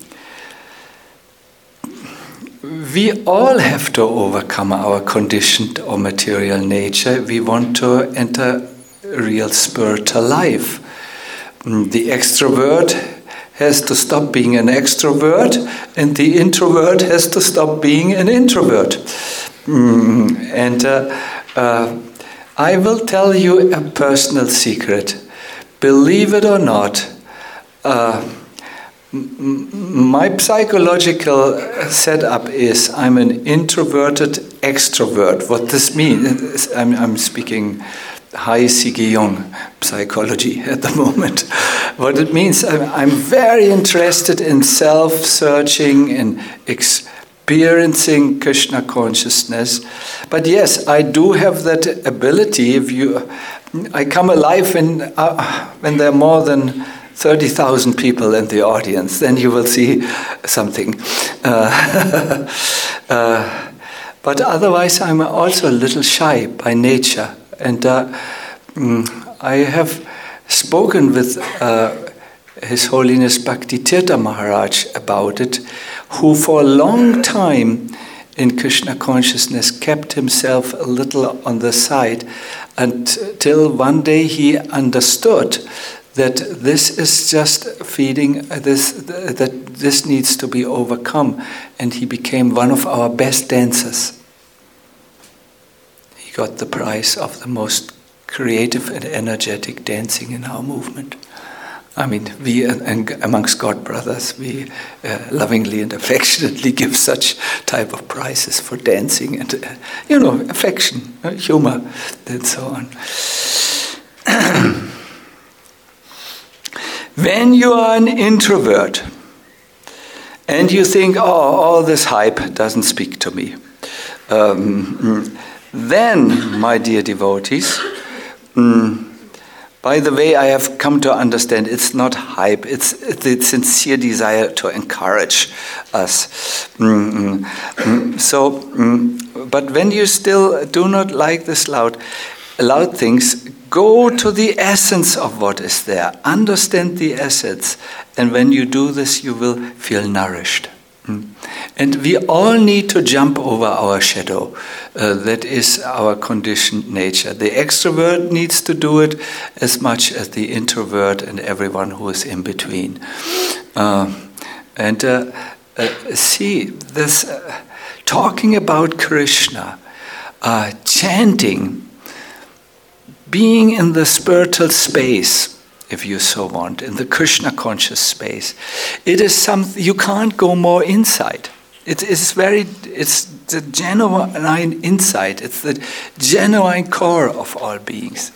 S1: We all have to overcome our conditioned or material nature. We want to enter real spiritual life. The extrovert has to stop being an extrovert, and the introvert has to stop being an introvert. And uh, uh, I will tell you a personal secret. Believe it or not, uh, my psychological setup is I'm an introverted extrovert. What this means, I'm, I'm speaking high C G Jung psychology at the moment. What it means, I'm, I'm very interested in self-searching and experiencing Krishna consciousness. But yes, I do have that ability. If you, I come alive when, uh, when there are more than thirty thousand people in the audience, then you will see something. Uh, uh, but otherwise, I'm also a little shy by nature. And uh, I have spoken with uh, His Holiness Bhaktitirtha Maharaj about it, who for a long time in Krishna consciousness kept himself a little on the side until one day he understood that this is just feeding, this, that this needs to be overcome. And he became one of our best dancers. He got the prize of the most creative and energetic dancing in our movement. I mean, we and amongst God brothers, we uh, lovingly and affectionately give such type of prizes for dancing and, uh, you know, affection, uh, humor, and so on. When you are an introvert and you think, oh, all this hype doesn't speak to me, um, then, my dear devotees, um, by the way, I have come to understand it's not hype, it's the sincere desire to encourage us. Mm, mm, so, mm, but when you still do not like this loud, loud things, go to the essence of what is there. Understand the essence. And when you do this, you will feel nourished. Mm. And we all need to jump over our shadow. Uh, that is our conditioned nature. The extrovert needs to do it as much as the introvert and everyone who is in between. Uh, and uh, uh, see, this uh, talking about Krishna, uh, chanting, being in the spiritual space, if you so want, in the Krishna conscious space, it is something you can't go more inside. It is very, it's the genuine insight. It's the genuine core of all beings.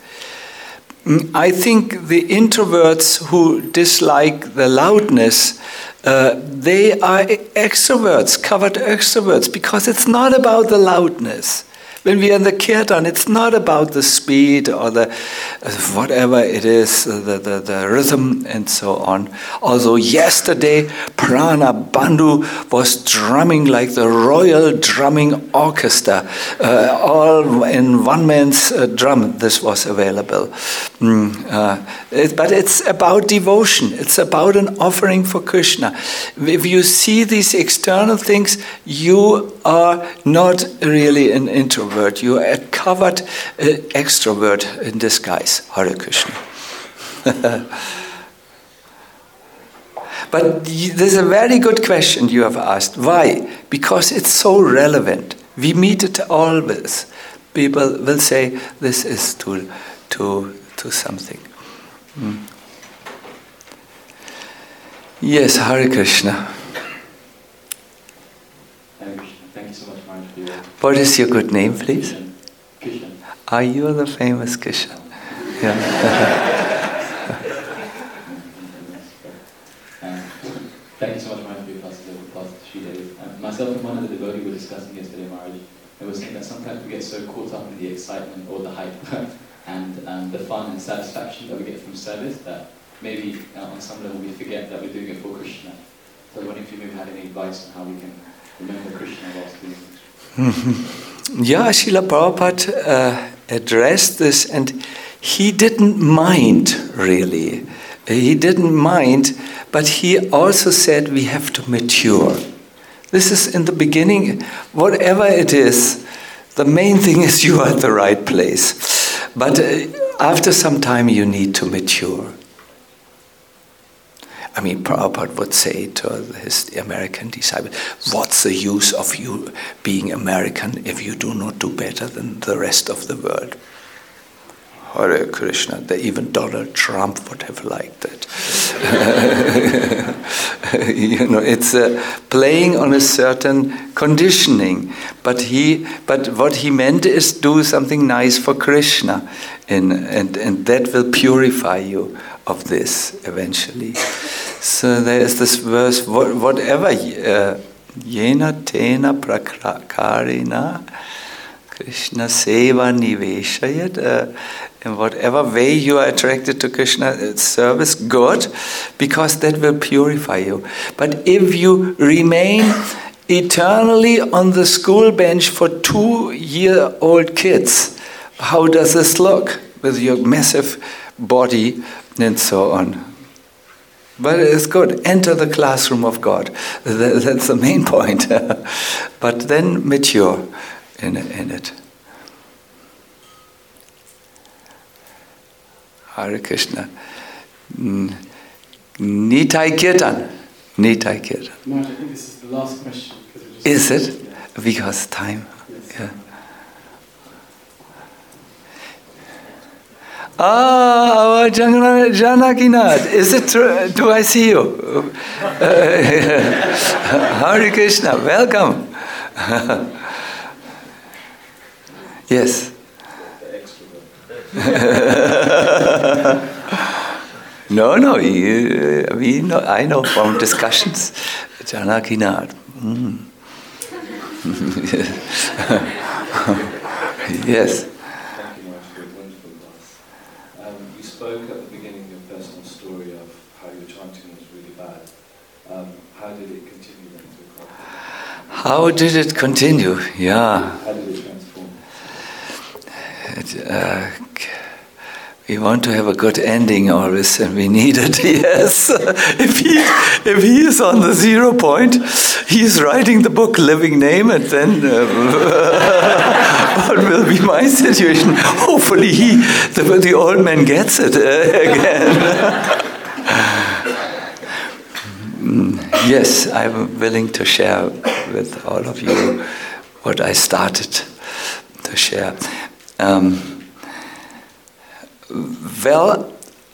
S1: I think the introverts who dislike the loudness, uh, they are extroverts, covered extroverts, because it's not about the loudness. When we are in the kirtan, it's not about the speed or the uh, whatever it is, the, the, the rhythm and so on. Although yesterday, Prana Bandhu was drumming like the Royal Drumming Orchestra, uh, all in one man's uh, drum. This was available. Mm, uh, it, but it's about devotion. It's about an offering for Krishna. If you see these external things, you are not really an introvert. You are a covered uh, extrovert in disguise. Hare Krishna. But this is a very good question you have asked. Why? Because it's so relevant. We meet it always. People will say this is to to to something. Hmm. Yes, Hare Krishna. What is your good name, please?
S3: Kishan.
S1: Are you the famous Kishan? Yeah.
S3: um, thank you so much, Maharaj, for your classes over the past few days. Um, myself and one of the devotees were discussing yesterday, Maharaj, and we were saying that sometimes we get so caught up in the excitement or the hype and um, the fun and satisfaction that we get from service that maybe uh, on some level we forget that we're doing it for Krishna. So I was wondering if you maybe had any advice on how we can remember Krishna whilst doing it.
S1: Yeah, Srila Prabhupada uh, addressed this, and he didn't mind, really. He didn't mind, but he also said we have to mature. This is in the beginning, whatever it is, the main thing is you are at the right place. But uh, after some time you need to mature. I mean, Prabhupada would say to his American disciples, what's the use of you being American if you do not do better than the rest of the world? Hare Krishna. The, even Donald Trump would have liked it. You know, it's uh, playing on a certain conditioning. But he, but what he meant is do something nice for Krishna, and and and that will purify you of this eventually. So there is this verse: whatever yena tena prakarina Krishna seva niveshayat. Uh, in whatever way you are attracted to Krishna's service, good, because that will purify you. But if you remain eternally on the school bench for two-year-old kids, how does this look with your massive body and so on? But it's good. Enter the classroom of God. That's the main point. But then mature in, in it. Hare Krishna. Nitai Kirtan. Nitai Kirtan.
S4: Marge, I think this is the last question. Just
S1: is it?
S4: Yeah.
S1: Because time.
S4: Yes.
S1: Yeah. Ah, our Janakinath. Is it true? Do I see you? Hare Krishna. Welcome. Yes. no, no, you, we know, I know from discussions. Janakinath. Mm. Yes.
S3: Thank you much for a wonderful class. Um, you spoke at the beginning of your personal story of how your chanting was really bad. Um, how did it continue then to Krishna?
S1: How did it continue? Yeah.
S3: How did it transform?
S1: It, uh, we want to have a good ending always, and we need it, yes. if he if he is on the zero point, he is writing the book Living Name, and then uh, what will be my situation? Hopefully he, the, the old man gets it uh, again. Yes, I'm willing to share with all of you what I started to share. Um, well,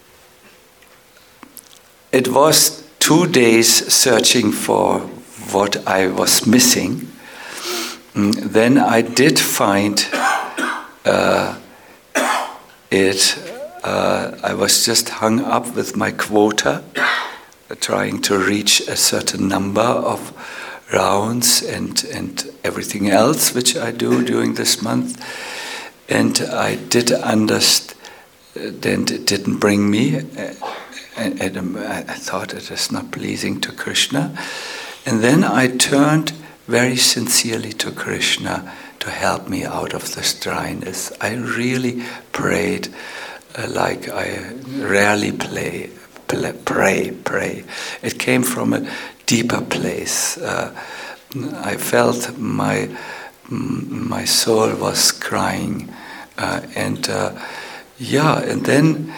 S1: it was two days searching for what I was missing. Then I did find uh, it. Uh, I was just hung up with my quota, trying to reach a certain number of rounds and, and everything else which I do during this month. And I did understand it didn't bring me. And, and I thought it is not pleasing to Krishna. And then I turned very sincerely to Krishna to help me out of this dryness. I really prayed uh, like I rarely play. Pray, pray. It came from a deeper place. Uh, I felt my my soul was crying, uh, and uh, yeah, and then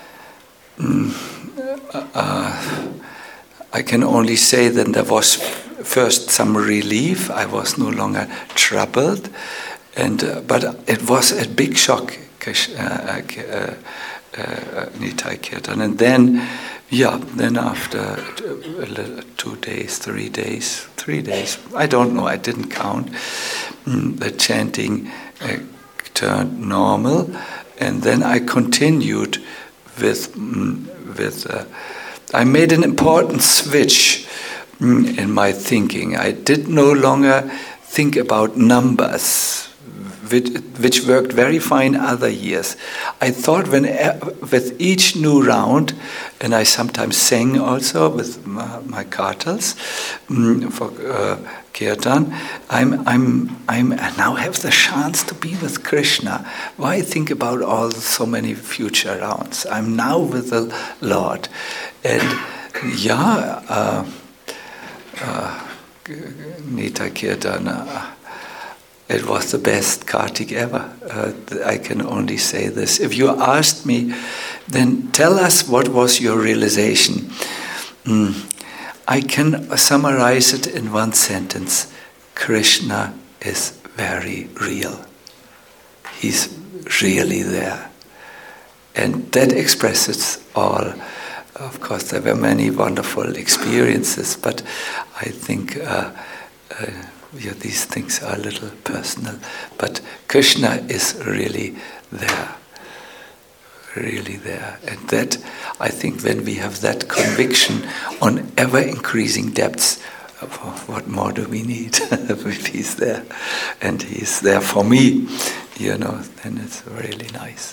S1: uh, I can only say that there was first some relief. I was no longer troubled, and uh, but it was a big shock. Uh, uh, Uh, Nitai Kirtan, and then, yeah, then after two, two days, three days, three days, I don't know, I didn't count. Mm, the chanting uh, turned normal, and then I continued with mm, with. Uh, I made an important switch mm, in my thinking. I did no longer think about numbers, Which, which worked very fine other years. I thought when with each new round, and I sometimes sang also with my, my kartals um, for uh, kirtan. I'm I'm I'm I now have the chance to be with Krishna. Why think about all so many future rounds? I'm now with the Lord, and yeah, uh, uh, Nitai Kirtan. Uh, It was the best Kartik ever. Uh, I can only say this. If you asked me, then tell us what was your realization. Mm. I can summarize it in one sentence. Krishna is very real. He's really there. and that expresses all. Of course, there were many wonderful experiences, but I think uh, uh, yeah, these things are a little personal. But Krishna is really there, really there. And that, I think, when we have that conviction on ever-increasing depths, what more do we need if he's there? And he's there for me, you know, then it's really nice.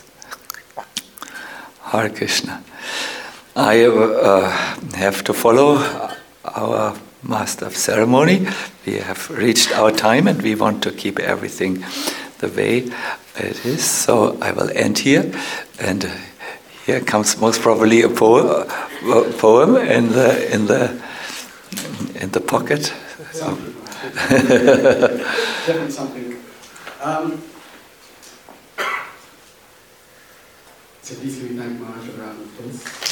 S1: Hare Krishna. I uh, have to follow our Master of Ceremony. We have reached our time and we want to keep everything the way it is. So I will end here. And uh, here comes most probably a poem, a poem in the in the in the pocket. So.
S4: Definitely something. Um, so please can we thank Maharaj for a round of applause.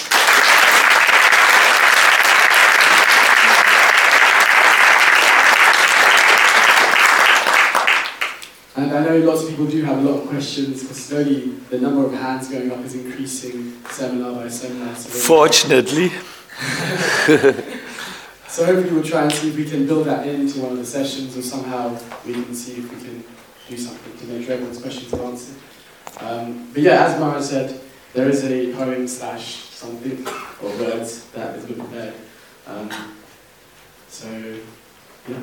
S4: And I know lots of people do have a lot of questions, because slowly the number of hands going up is increasing seminar by seminar. So
S1: Fortunately.
S4: So hopefully we'll try and see if we can build that into one of the sessions, or somehow we can see if we can do something to make sure everyone's questions are answered. Um, but yeah, as Maharaj said, there is a poem slash something, or words that has been prepared. Um, so, yeah.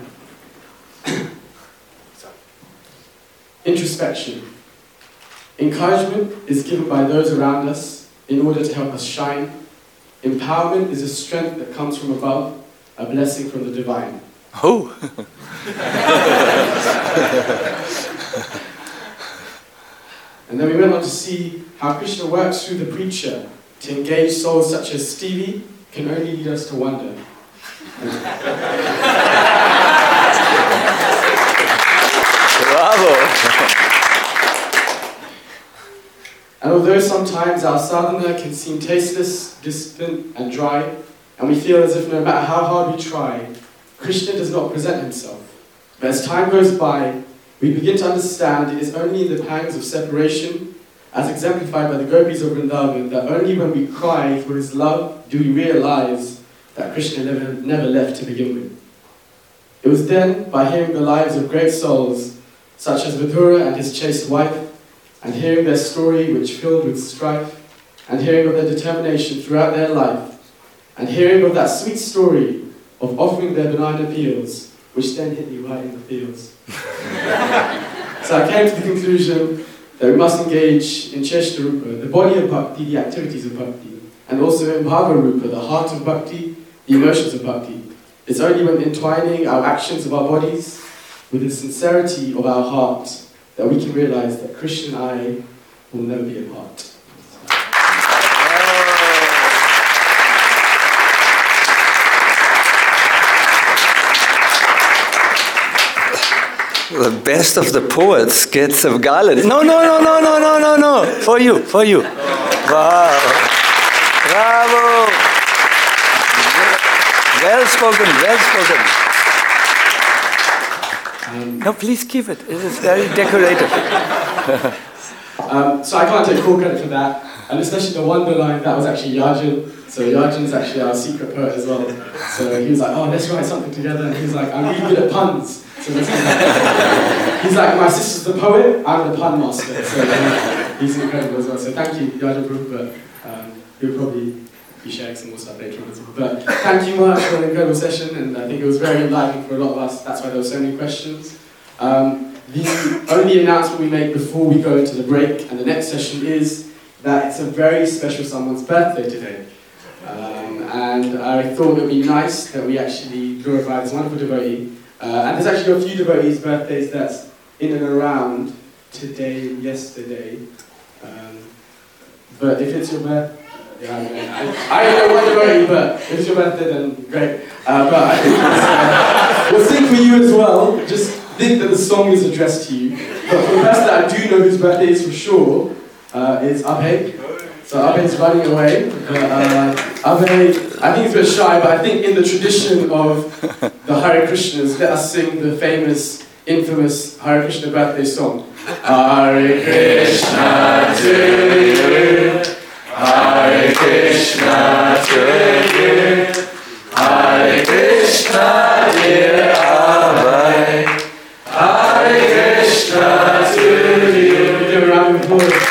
S4: Introspection. Encouragement is given by those around us in order to help us shine. Empowerment is a strength that comes from above, a blessing from the divine.
S1: Oh!
S4: And then we went on to see how Krishna works through the preacher to engage souls such as Stevie can only lead us to wonder.
S1: Bravo!
S4: And although sometimes our sadhana can seem tasteless, distant and dry, and we feel as if no matter how hard we try, Krishna does not present himself. But as time goes by, we begin to understand it is only in the pangs of separation, as exemplified by the gopis of Vrindavan, that only when we cry for his love do we realize that Krishna never, never left to begin with. It was then, by hearing the lives of great souls, such as Vidura and his chaste wife, and hearing their story which filled with strife, and hearing of their determination throughout their life, and hearing of that sweet story of offering their benign appeals, which then hit me right in the feels. So I came to the conclusion that we must engage in Cheshta Rupa, the body of bhakti, the activities of bhakti, and also in Bhava Rupa, the heart of bhakti, the emotions of bhakti. It's only when entwining our actions of our bodies with the sincerity of our heart that we can realize that Krishna and I will never be apart.
S1: The best of the poets gets a garland. No, no, no, no, no, no, no, no. For you, for you. Wow. Bravo. Well spoken, well spoken.
S4: Um,
S1: No, please keep it. It is very decorative.
S4: um, so I can't take full credit for that, and especially the wonder line, that was actually Yajin. So Yajin's actually our secret poet as well. So he was like, oh, let's write something together. And he was like, I'm really good at puns. So let's do that. He's like, my sister's the poet, I'm the pun master. So uh, he's incredible as well. So thank you, Yajin Prabhu. Um, he'll probably be sharing some more stuff later on as well. But thank you much for an incredible session, and I think it was very enlightening for a lot of us. That's why there were so many questions. Um, the only announcement we make before we go into the break and the next session is that it's a very special someone's birthday today. Um, and I thought it would be nice that we actually glorify this wonderful devotee. Uh, and there's actually a few devotees' birthdays that's in and around today and yesterday. Um, but if it's your birthday, yeah, I, mean, I, I don't know what devotee, but if it's your birthday, then great. Uh, but I think uh, we'll sing for you as well. Just think that the song is addressed to you. But for the person that I do know whose birthday is for sure, uh, is Abhay. So Abhay's running away. But, uh, Abhay, I think he's a bit shy, but I think in the tradition of the Hare Krishnas, let us sing the famous, infamous Hare Krishna birthday song. Hare Krishna to you,
S1: Hare Krishna to you, Hare Krishna dear Abhay, Hare Krishna to you.
S4: Give a round of applause.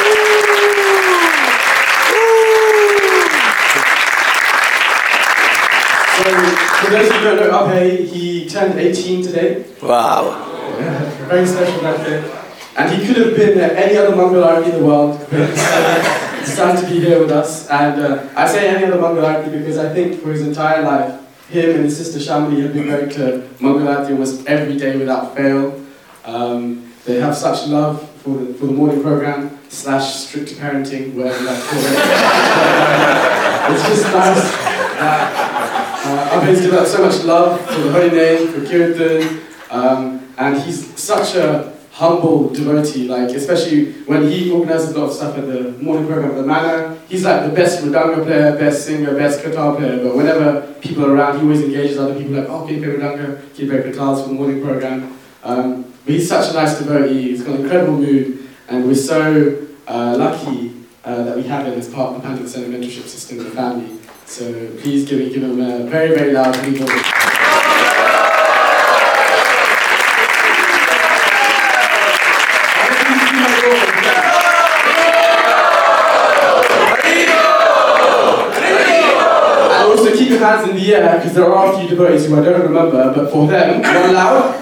S4: So, for those who don't know Abhay, he turned eighteen today.
S1: Wow.
S4: Yeah, very special birthday. And he could have been at any other Mongol army in the world, but he decided to be here with us. And uh, I say any other Mongol army because I think for his entire life, him and his sister Shamli have been going to Mongol army almost every day without fail. Um, they have such love for the, for the morning program, slash strict parenting, whatever you like to call it. It's just nice. Uh, Abhay's developed so much love for the holy name, for Kirtan, um, and he's such a humble devotee, like especially when he organizes a lot of stuff at the morning program at the manor. He's like the best Mridanga player, best singer, best guitar player, but whenever people are around, he always engages other people like, oh, can you play Mridanga, can you play guitars for the morning program? Um, but he's such a nice devotee, he's got an incredible mood, and we're so uh, lucky uh, that we have him as part of the Panther Center mentorship system in the family. So please give, give him a very, very loud people. And also keep your hands in the air, because there are a few devotees who I don't remember, but for them, one loud.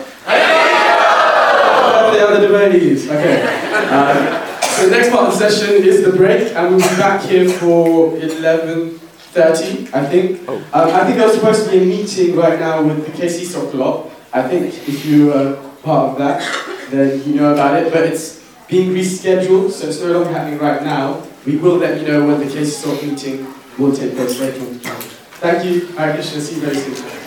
S4: The other devotees. Okay. Uh, so the next part of the session is the break, and we'll be back here for eleven thirty, I think. Oh. Um, I think there's supposed to be a meeting right now with the K C Stock Club. I think if you are part of that, then you know about it, but it's being rescheduled, so it's no longer happening right now. We will let you know when the K C Stock meeting will take place later on. Thank you. Hare Krishna. See you very soon.